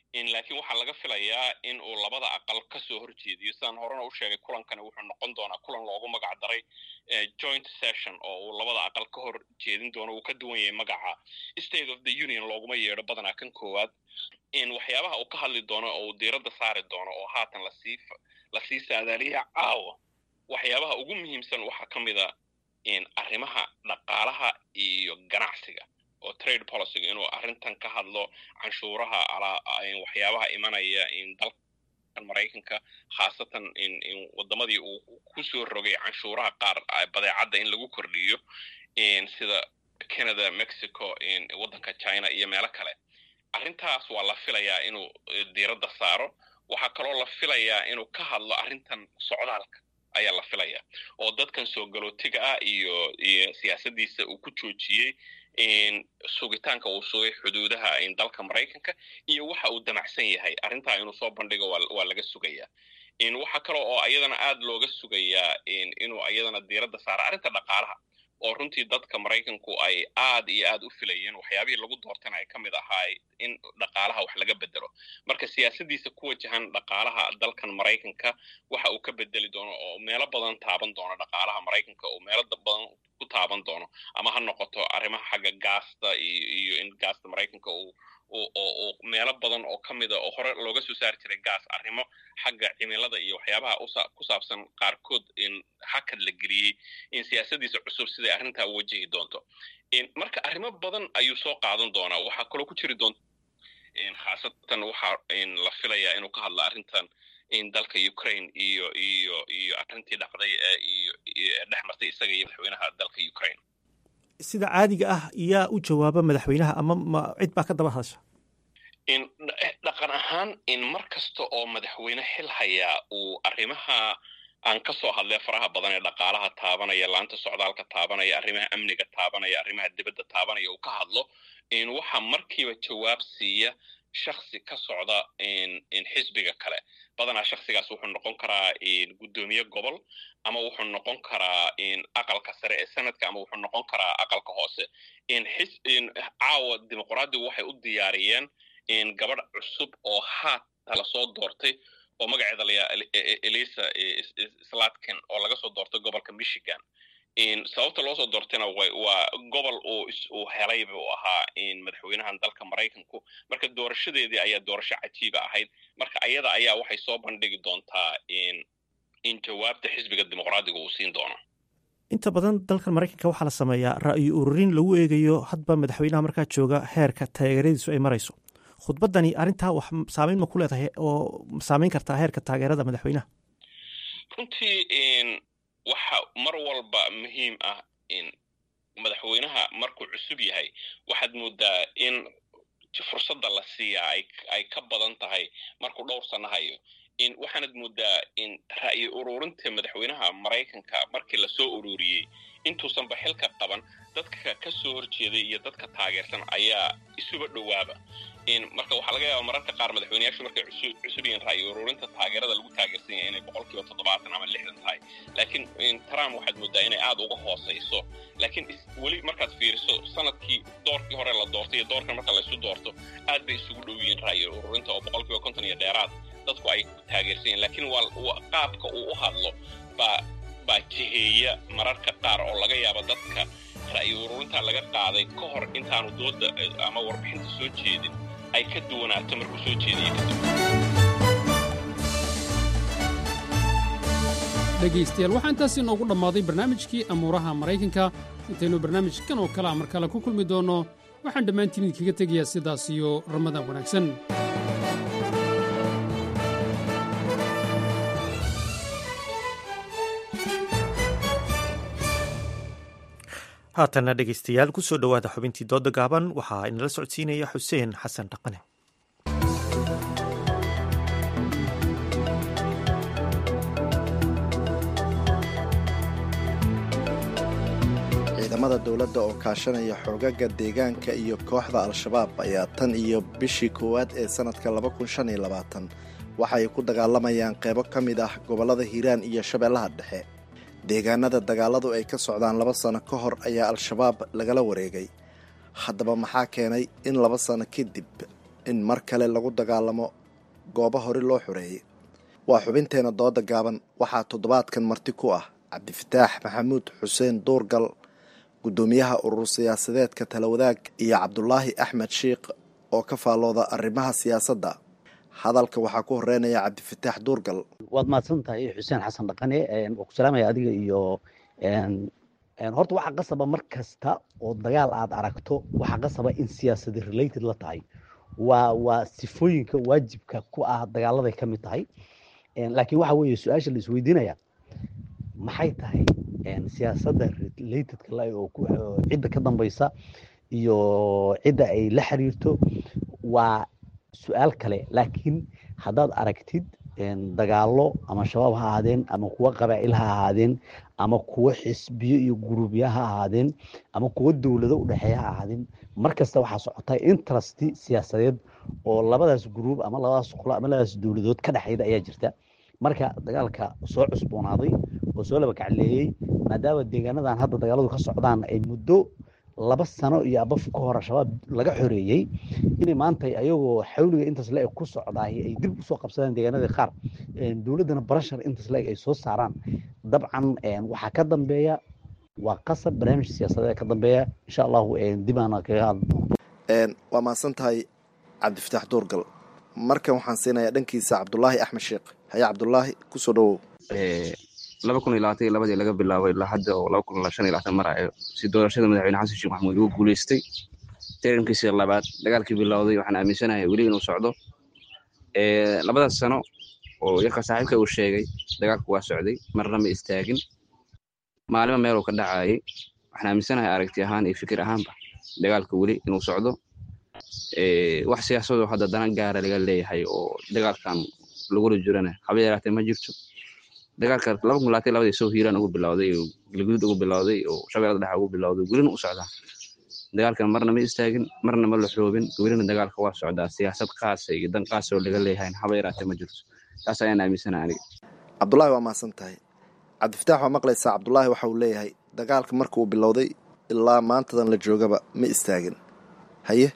laakiin waxaa laga filayaa in uu labada aqal ka soo horjeediyo sidaan horena u sheegay kulankani wuxuu noqon doonaa kulan loogu magac daray joint session oo uu labada aqal ka hor jeedin doono uu ka duwan yahay magaca state of the union looguma yeedho badanaa kan koowaad in waxyaabaha uu ka hadli doono oo uu diiradda saari doono oo haatan lasii lasii saadaaliya caawa waxyaabaha ugu muhiimsan waxaa ka mid a in arrimaha dhaqaalaha iyo ganacsiga oo trade policy inuu arrintan ka hadlo canshuuraha ala waxyaabaha imanaya in dalka Mareykanka khaasatan in in wadamadii uu ku soo rogay canshuuraha qaar badeecada in lagu kordhiyo in sida Canada, Mexico, in wadanka China iyo meelo kale arrintaas waa la filayaa inuu diiradda saaro waxa kaloo la filayaa inuu ka hadlo arrintan socdaalka ayaa la filayaa oo dadkan soo galootiga ah iyo iyo siyaasadiisa uu ku joojiyay in sugitaanka uu sugay xuduudaha in dalka Mareykanka iyo waxa uu damacsan yahay arrintaa inuu soo bandhigo waa laga sugayaa in waxa kale oo ayadana aad looga sugayaa in inuu ayadana diiradda saaro arrinta dhaqaalaha oo runtii dadka Mareykanku ay aad iyo aad u filayeen waxyaabihii lagu doortana ay kamid ahaay in dhaqaalaha wax laga bedelo marka siyaasadiisa ku wajahan dhaqaalaha dalkan Mareykanka waxa uu ka bedeli doono oo meelo badan taaban doono dhaqaalaha Mareykanka oo meelo badan ku taaban doono ama ha noqoto arrimaha xagga gaasta iyo in gaasta Mareykanka uu oo meelo badan oo kamid ah oo hore looga soo saari jiray gas arrimo xagga cimilada iyo waxyaabaha ku saabsan qaarkood in hakad la geliyay in siyaasadiisa cusub sida arrinta wajihi doonto in marka arrimo badan ayuu soo qaadan doonaa waxa kale ku jiri doonto in khaasatan waxa in la filayaa inuu ka hadlo arrintan in dalka Ukraine iyo iyo iyo arrintii dhacday iyo dhaxmartay isaga iyo madaxweynaha dalka Ukraine sida caadiga ah ayaa u jawaaba madaxweynaha ama cid baa ka daba hadasha in dhaqan ahaan in mar kasta oo madaxweyne xil haya uu arrimaha aan ka soo hadlay faraha badan ee dhaqaalaha taabanaya laanta socdaalka taabanaya arrimaha amniga taabanaya arrimaha dibadda taabanaya uu ka hadlo in waxa markiiba jawaab siiya shakhsi ka socda in in xisbiga kale badanaa shakhsigaas wuxuu noqon karaa in gudoomiye gobol ama wuxuu noqon karaa in aqalka sare ee sanadka ama wuxuu noqon karaa aqalka hoose in xis in caawa dimuqraadigu waxay u diyaariyeen in gabadh cusub oo haata la soo doortay oo magaceeda la Elisa Slotkin oo laga soo doortay gobolka Michigan in sababta loo soo doortayna waa gobol oo uu helay buu ahaa in madaxweynahan dalka Mareykanku marka doorashadeedii ayaa doorasho cajiib ahayd marka ayada ayaa waxay soo bandhigi doontaa in in jawaabta xisbiga dimuqraadiga uu siin doono inta badan dalka Mareykanka waxa la sameeyaa ra'yi ururin lagu eegayo hadba madaxweynaha markaa jooga heerka taageeradiisu ay marayso khudbadani arrintaa wax saameyn ma ku leedahay oo saameyn kartaa heerka taageerada madaxweynaha runtii in waxa mar walba muhiim ah in madaxweynaha markuu cusub yahay waxaad moodaa in fursadda la siiyaa ay ay ka badan tahay markuu dhowr sano hayo in waxaanad moodaa in ra'yi ururinta madaxweynaha Mareykanka markii la soo ururiyay intuusan ba xilka qaban dadka ka soo horjeeday iyo dadka taageersan ayaa isuba dhawaaba in marka waxa laga yaabaa mararka qaar madaxweynayaashu markay cusub yihiin ra'yi ururinta taageerada lagu taageersan yahay inay boqolkiiba toddobaatan ama lixdan tahay laakiin in Trump waxaad moodaa inay aad uga hooseyso laakiin weli markaad fiiriso sanadkii doorkii hore la doortay iyo doorkan marka la isu doorto aad bay isugu dhow yihiin ra'yi ururinta oo boqolkiiba konton iyo dheeraad dadku ay taageersan yihiin laakiin waa qaabka uu u hadlo baa baa jiheeya mararka qaar oo laga yaabo dadka ra'yi ururinta laga qaaday ka hor intaanu dooda ama warbixinta soo jeedin ay ka duwanaato markuu soo jeediyo dhegaystayaal waxaa intaas inoogu dhammaaday barnaamijkii amuuraha Maraykanka intaynu barnaamijkan oo kale mar kale ku kulmi doono waxaan dhammaantiin idinkaga tegayaa sidaas iyo ramadaan wanaagsan haatana dhegaystayaal ku soo dhowaada xubintii dooda gaaban waxaa inala socodsiinaya xuseen xasan dhaqane ciidamada dowladda oo kaashanaya xoogaga deegaanka iyo kooxda al-shabaab ayaa tan iyo bishii koowaad ee sannadka laba kun shan iyo labaatan waxa ay ku dagaalamayaan qaybo ka mid ah gobollada hiiraan iyo shabeellaha dhexe deegaanada dagaaladu ay ka socdaan laba sano ka hor ayaa al-shabaab lagala wareegay haddaba maxaa keenay in laba sano kadib in mar kale lagu dagaalamo goobo hore loo xoreeyey? waa xubinteena dooda gaaban. waxaa toddobaadkan marti ku ah cabdifataax maxamuud xuseen duurgal, guddoomiyaha urur siyaasadeedka talawadaag, iyo cabdulaahi axmed shiikh oo ka faallooda arrimaha siyaasadda. hadalka waxaa ku horeynaya cabdifataax duurgal. waad mahadsan tahay xuseen xasan dhaqane. waa ku salaamaya adiga iyo horta waxaa qasaba mar kasta oo dagaal aad aragto waxaa qasaba in siyaasada related la tahay. waa waa sifooyinka waajibka ku ah dagaaladay ka mid tahay. laakiin waxa weeye su-aasha la isweydiinaya maxay tahay siyaasadda relatedka la oo cidda ka dambaysa iyo cidda ay la xiriirto waa su-aal kale. laakiin haddaad aragtid dagaalo ama shabaab ha ahaadeen ama kuwa qabaa'il ha ahaadeen ama kuwa xisbiyo iyo guruubya ha ahaadeen ama kuwa dowlado u dhexeeya ha ahaadeen mar kasta waxaa socota interest siyaasadeed oo labadaas guruub ama labadaas qolo ama labadaas dowladood ka dhexeyda ayaa jirta. marka dagaalka soo cusboonaaday oo soo laba kacleeyey maadaama deegaanadan hadda dagaaladu ka socdaan ay muddo laba sano iyo abaf ka hor shabaab laga xoreeyey inay maanta ayagoo xawliga intaas la eg ku socdaay ay dib u soo qabsadaan deegaanadii qaar dowladdana barashar intaas la eg ay soo saaraan dabcan waxaa ka dambeeya waa qasab barnaamij siyaasadeed ka dambeeya insha allahu dib aan kaga hadlo. waa mahadsan tahay cabdifataax duurgal. markan waxaan siinayaa dhankiisa cabdulaahi axmed sheekh. haya cabdulaahi kusoo dhawow. laba kun iyo labaatan iyo labadii laga bilaabay ilaa hadda oo laba kun iyo shan iyo labaatan marayo si doorashada madaxweyne xasan sheekh maxamuud uu guuleystay tarankiisii labaad dagaalkii bilowday waxaan aaminsanahay weli inuu socdo. labadaas sano oo yarka saaxiibka uu sheegay dagaalku waa socday marna ma istaagin. maalimo meel uu ka dhacayay waxaan aaminsanahay aragti ahaan iyo fikir ahaanba dagaalka weli inuu socdo. wax siyaasado hadda danan gaara laga leeyahay oo dagaalkan lagula jirana haba yaraatee ma jirto. dagaalka laba kun iyo labaatan iyo labadii soo hiiraan ugu bilowday oo galguduud ugu bilowday oo shabeellada dhexe ugu bilowday welina u socdaa. dagaalkan marna ma istaagin marna ma la xoobin welina dagaalka waa socdaa. siyaasad qaas iyo dan qaas oo laga leeyahay haba yaraatee ma jirto. taas ayaan aaminsanahay aniga. cabdulaahi waa mahadsan tahay. cabdifataax waa maqlaysaa. cabdulaahi waxa uu leeyahay dagaalka marka uu bilowday ilaa maantadan la joogaba ma istaagin. haye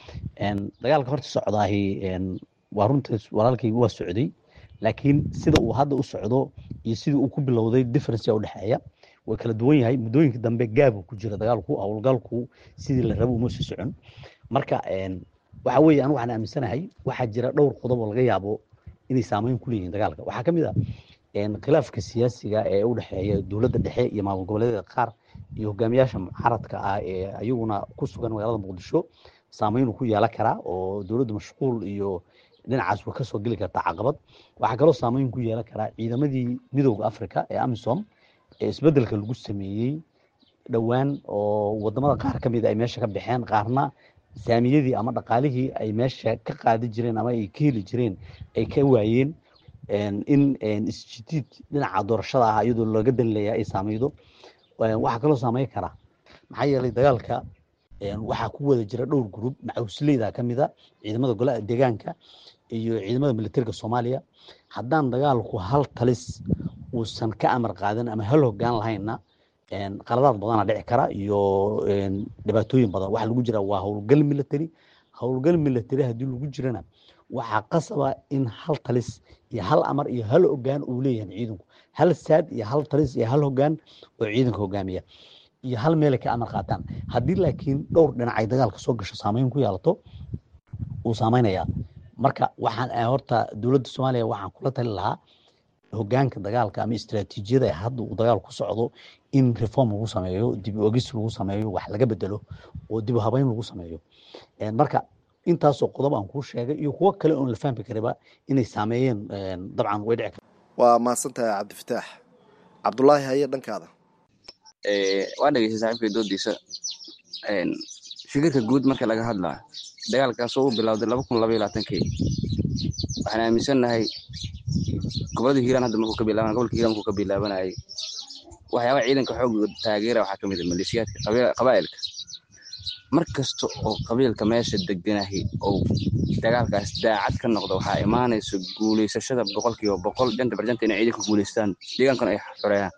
dagaalka horta socdaahi waa runtaas walaalkaygu waa socday laakiin sida uu hadda u socdo iyo sidii uu ku bilowday difference u dhexeeya way kala duwan yahay. muddooyinka dambe gaab ku jira dagaalku howlgalku sidii la rabo uma sii socon. marka waxa weeye anigu waxaan aaminsanahay waxaa jira dhowr qodob oo laga yaabo inay saameyn ku leeyihiin dagaalka. waxaa ka mid ah khilaafka siyaasiga ee u dhexeeya dowladda dhexe iyo maamul goboleedyada qaar iyo hogaamiyaasha mucaaradka ah ee ayaguna ku sugan magaalada muqdisho saameyn ku yeelan karaa oo dowladda mashquul iyo dhinacaas way ka soo geli kartaa caqabad. waxaa kaloo saameyn ku yeelan karaa ciidamadii midowda africa ee amisom ee isbedelka lagu sameeyey dhowaan oo wadamada qaar ka mid ay meesha ka baxeen qaarna saamiyadii ama dhaqaalihii ay meesha ka qaadi jireen ama ay ka heli jireen ay ka waayeen in isjidiid dhinaca doorashada ah iyadoo looga danleeya ay saameydo. waxaa kaloo saameyn karaa maxaa yeelay dagaalka waxaa ku wada jira dhowr group macawisleyda ka mid a ciidamada golaha deegaanka iyo ciidamada militariga Soomaaliya. haddaan dagaalku hal talis uusan ka amar qaadan ama hal hoggaan lahayna qaladaad badan dhici kara iyo dhibaatooyin badan. waxa lagu jira waa howlgal military. howlgal military haddii lagu jirana waxaa qasaba in hal talis iyo hal amar iyo hal hoggaan uu leeyahay ciidanku. hal saad iyo hal talis iyo hal hoggaan oo ciidanka hogaamiya iyo hal meel ka amar qaataan. haddii laakiin dhowr dhinacay dagaalka soo gasho saameyn ku yeelato uu saameynaya. marka waxaan horta dowladda Soomaaliya waxaan kula tali lahaa hoggaanka dagaalka ama istiraatiijiyada hadda uu dagaal ku socdo in reform lagu sameeyo, dib u eegis lagu sameeyo, wax laga bedelo oo dib u habeyn lagu sameeyo. marka intaas oo qodob aan ku sheegay iyo kuwa kale oo la fahmi karaba inay saameeyeen dabcan way dhici kartaa. waa maasantahay cabdifataax. cabdulaahi haye dhankaada. waa dhageystay saaxiibkay doodiisa. fikirka guud marka laga hadlaa dagaalkaas oo u bilowday laba kun iyo laba iyo labaatankii waxaan aaminsanahay gobolada hiiraan hadda markuu ka bilaaban gobolka hiiraan markuu ka bilaabanayay waxyaabaha ciidanka xoogga taageera waxaa ka mid ah maleeshiyaadka qabaa'ilka. mar kasta oo qabiilka meesha deganahay oo dagaalkaas daacad ka noqdo waxaa imaanaysa guulaysashada boqolkiiba boqol janta barjanta inay ciidanka guulaystaan deegaankana ay xoreeyaan.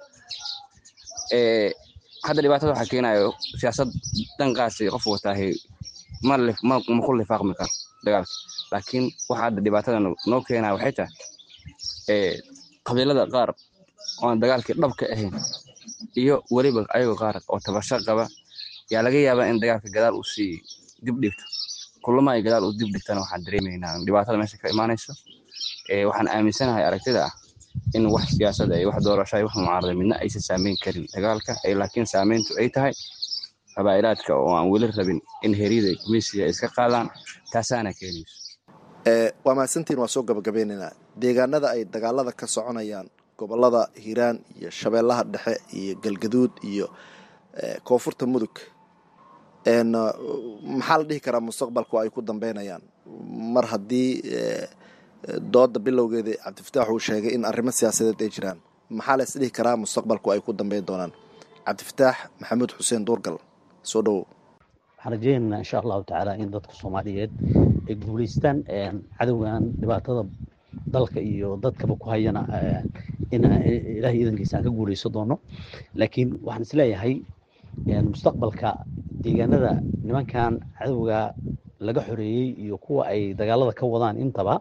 hadda dhibaatada waxaa keenayo siyaasad dhanqaasi qof wataahay ma ku lifaaqmi karo dagaalka laakiin waxa hadda dhibaatada noo keenaa waxay tahay ee qabiilada qaar oo dagaalkii dhabka ahayn iyo weliba ayagoo qaar oo tabasho qaba yaa laga yaabaa in dagaalka gadaal u sii dib dhigto kulama ay gadaal u dib dhigtana waxaan dareemaynaa dhibaatada meesha ka imaanayso ee waxaan aaminsanahay aragtida ah in wax siyaasad ay wax doorasho ay wax mucaarada midna aysan saameyn karin dagaalka ay laakiin saameyntu ay tahay qabaa'ilaadka oo aan weli rabin in heriyada gumeysiga iska qaadaan taasaana keenayso ee waa mahadsantiin waa soo gabagabaynaynaa deegaanada ay dagaalada ka soconayaan gobolada hiiraan iyo shabeellaha dhexe iyo galgaduud iyo koonfurta mudug een maxaa la dhihi karaa mustaqbalku ay ku dambeynayaan mar haddii dooda bilowgeeda cabdifataax uu sheegay in arrimo siyaasadeed ay jiraan maxaa la isdhihi karaa mustaqbalku ay ku dambeyn doonaan cabdifataax maxamuud xuseen duurgal soo dhowow waxaan rajeynaynaa insha allahu tacaala in dadka soomaaliyeed ay guulaystaan cadowgan dhibaatada dalka iyo dadkaba ku hayana in ilaahay idankiisa aan ka guulaysan doono laakiin waxaan isleeyahay mustaqbalka deegaanada nimankan cadowga laga xoreeyey iyo kuwa ay dagaalada ka wadaan intaba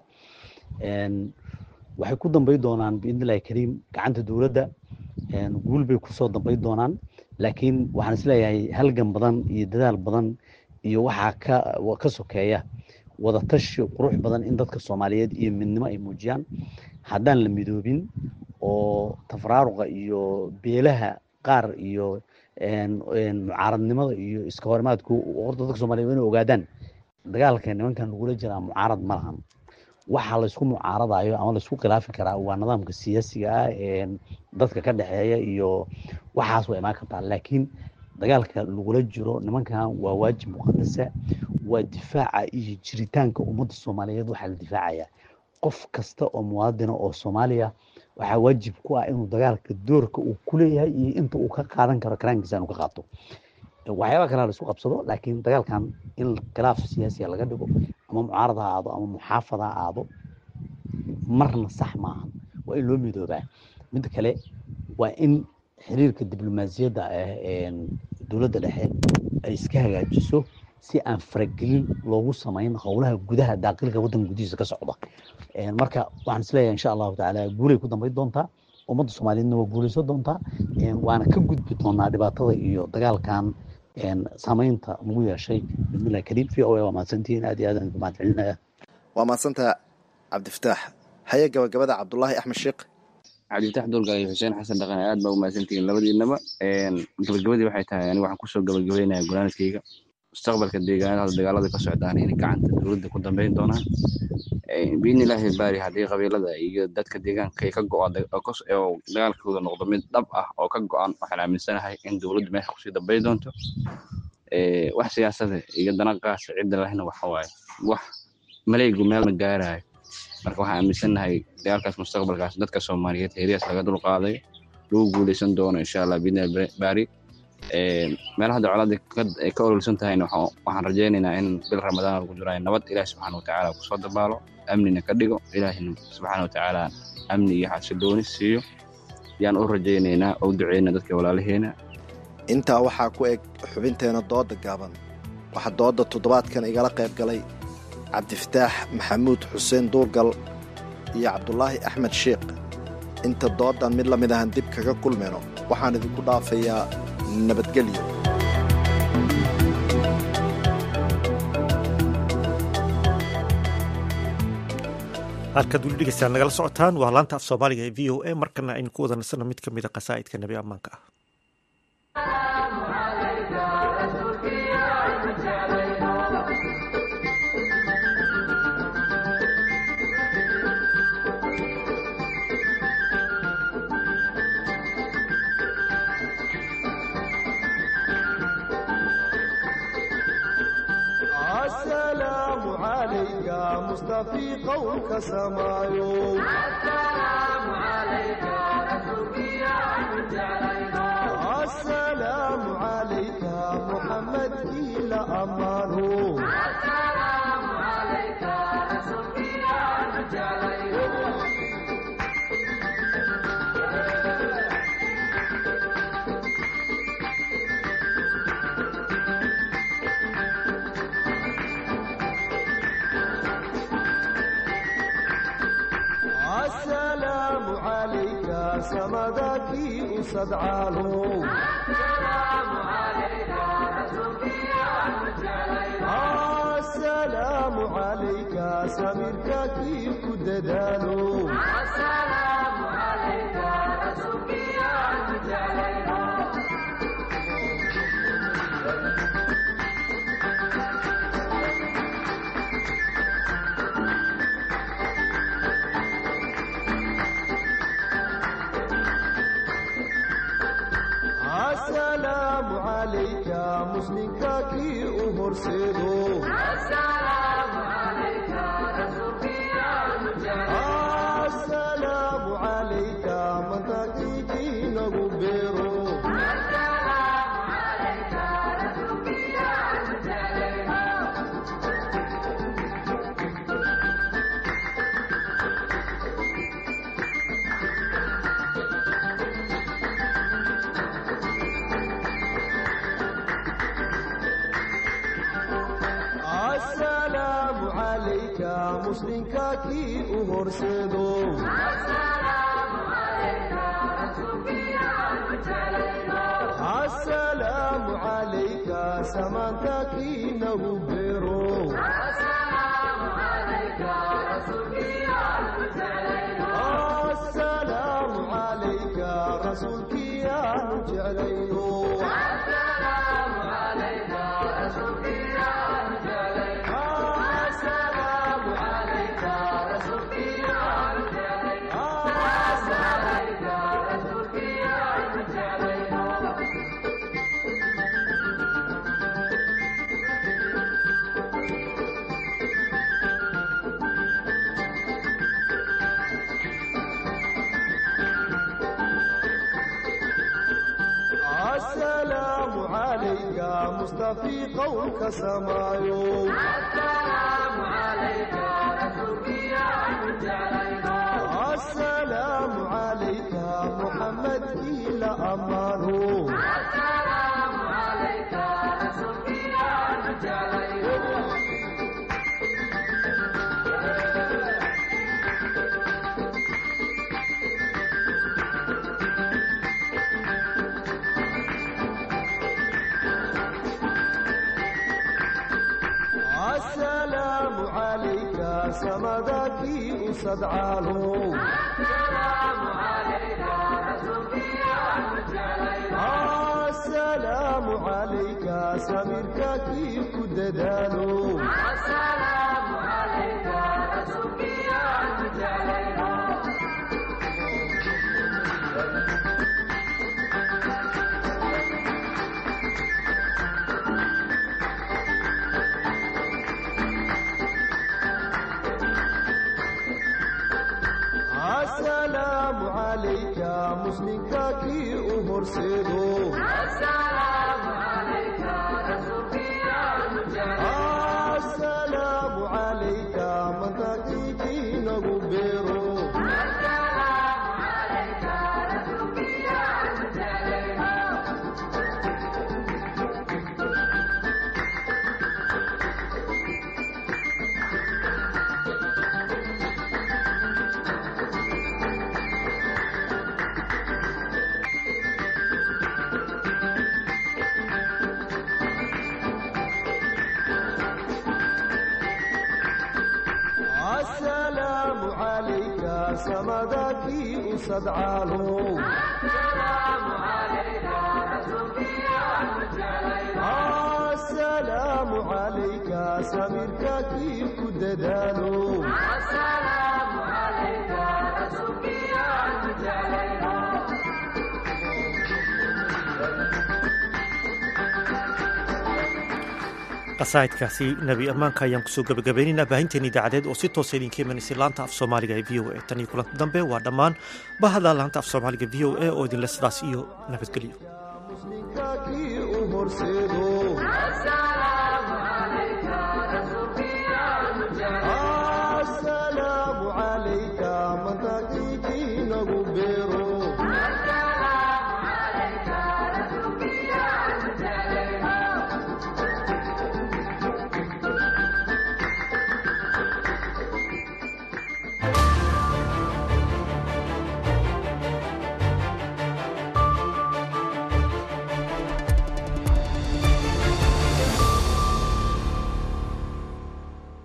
waxay ku dambayn doonaan biidnillahi kariim gacanta dowladda guul bay kusoo dambayn doonaan laakiin waxaan isleeyahay halgan badan iyo dadaal badan iyo waxaa ka ka sokeeya wadatashi qurux badan in dadka Soomaaliyeed iyo midnimo ay muujiyaan haddaan la midoobin oo tafraaruqa iyo beelaha qaar iyo een mucaaradnimada iyo iska hormaadku horta dadka Soomaaliyeed inay ogaadaan dagaalka nimankan lagula jiraa mucaarad ma lahan waxa la isku mucaaradayo ama la isku khilaafi karaa waa nidaamka siyaasiga ah ee dadka ka dhaxeeya iyo waxaas way imaan kartaa laakiin dagaalka lagula jiro nimankan waa waajib muqaddasa waa difaaca iyo jiritaanka ummadda Soomaaliyeed waxa la difaacaya qof kasta oo muwaadin oo Soomaaliya waxa waajib ku ah inuu dagaalka doorka uu ku leeyahay iyo inta uu ka qaadan karo karaankiisa inuu ka qaato waxyaaba kale la isku qabsado laakiin dagaalkan in khilaaf siyaasi laga dhigo ama mucaarada aado ama muxaafada aado marna sax maaha waa in loo midoobaa mid kale waa in xiriirka diblomaasiyadda ee dowladda dhexe ay iska hagaajiso si aan faragelin loogu sameyn howlaha gudaha daaqilka waddanka gudihiisa ka socda marka waxaan isleeyahay insha allahu tacaala guulay ku dambayn doontaa ummadda Soomaaliyeedna waa guulaysan doontaa waana ka gudbi doonaa dhibaatada iyo dagaalkan saamaynta ugu yeeshay bismillaah kariim fi oo waa mahadsantiin aad iyo aad aan mahad celinaya waa mahadsantahay cabdifataax haya gabagabada cabdullaahi axmed sheekh cabdifataax duurgal iyo xuseen xasan dhaqan aad baa u mahadsantiin labadiinaba gabagabadii waxay tahay aniga waxaan kusoo gabagabeynayaa golaanadkayga mustaqbalka deegaanada dagaalada ka socdaan inay gacanta dowladda ku dambeyn doonaan biidni illaahi baari haddii qabiilada iyo dadka deegaanka ay ka go-aan oo dagaalkooda noqdo mid dhab ah oo ka go-an waxaan aaminsanahay in dowladdu meesha kusii dambeyn doonto wax siyaasada iyo dana qaas cidda lahna waxa waaye wax maleygu meel ma gaarayo marka waxaan aaminsanahay dagaalkaas mustaqbalkaas dadka Soomaaliyeed heeriyaas laga dul qaaday lagu guulaysan doono insha Allah biidni baari meelaha dacwada ay ka ololsan tahayna waxaan rajaynaynaa in bil Ramadaan lagu jiro nabad Ilaahay subhanahu wa ta'ala ku soo dabaalo amnina ka dhigo Ilaahay subhanahu wa ta'ala amni iyo xasilooni siiyo yaan u rajaynaynaa oo duceynaa dadka walaalaheena intaa waxaa ku eg xubinteena dooda gaaban waxa dooda toddobaadkan igala qayb galay cabdifataax maxamuud xuseen duurgal iyo cabdullaahi axmed sheekh inta doodan mid lamid ahan dib kaga kulmeyno waxaan idinku dhaafayaa nabadgelyo halkaad weli dhegeystaan nagala socotaan waa laanta af soomaaliga ee v o a markana aynu ku wada nasano mid ka mid a qasaa'idka nebi ammaanka ah مصطفى قولك سمايو السلام عليك رسولك يا مجالينا السلام عليك محمد إلى أمانو السلام عليك رسولك يا مجالينا samadakii u sadcaalo asalaamu calayka samirka kii ku dadaalo asalaamu calayka muslimka kii u horseedo asalaamu calayka mantakiikii nagu beero asalaamu calayka muslimka kii u horseedo asalaamu calayka samaanta kii nagu beero asalaamu calayka rasuulkii aanu jeclayno السلام عليك مصطفى قولك سمايو السلام عليك رسولك يا مجعلنا السلام عليك محمد إلى أمانه السلام عليك رسولك يا مجعلنا السلام عليك سمدكي أسدعاله السلام عليك رسولك يا مجعلنا السلام عليك سميرك كيف كدداله السلام عليك رسولك يا مجعلنا السلام عليك مسلمك كي أهرسدو السلام عليك رسولك يا مجاهد السلام عليك منتكي كي نغبرو السلام عليك رسولك يا مجاهد السلام عليك سمدكي أسدعاله السلام عليك رسولك يا مجعلنا السلام عليك سميرك كيف كدداله السلام عليك رسولك يا مجعلنا qasaa'idkaasi nebi ammaanka ayaan kusoo gabagabaynaynaa baahinteen idaacadeed oo si toosa idinka imanaysa laanta af soomaaliga ee v o a tan iyo kulanti dambe waa dhammaan bahada laanta af soomaaliga v o a oo idinle sidaas iyo nabadgelyo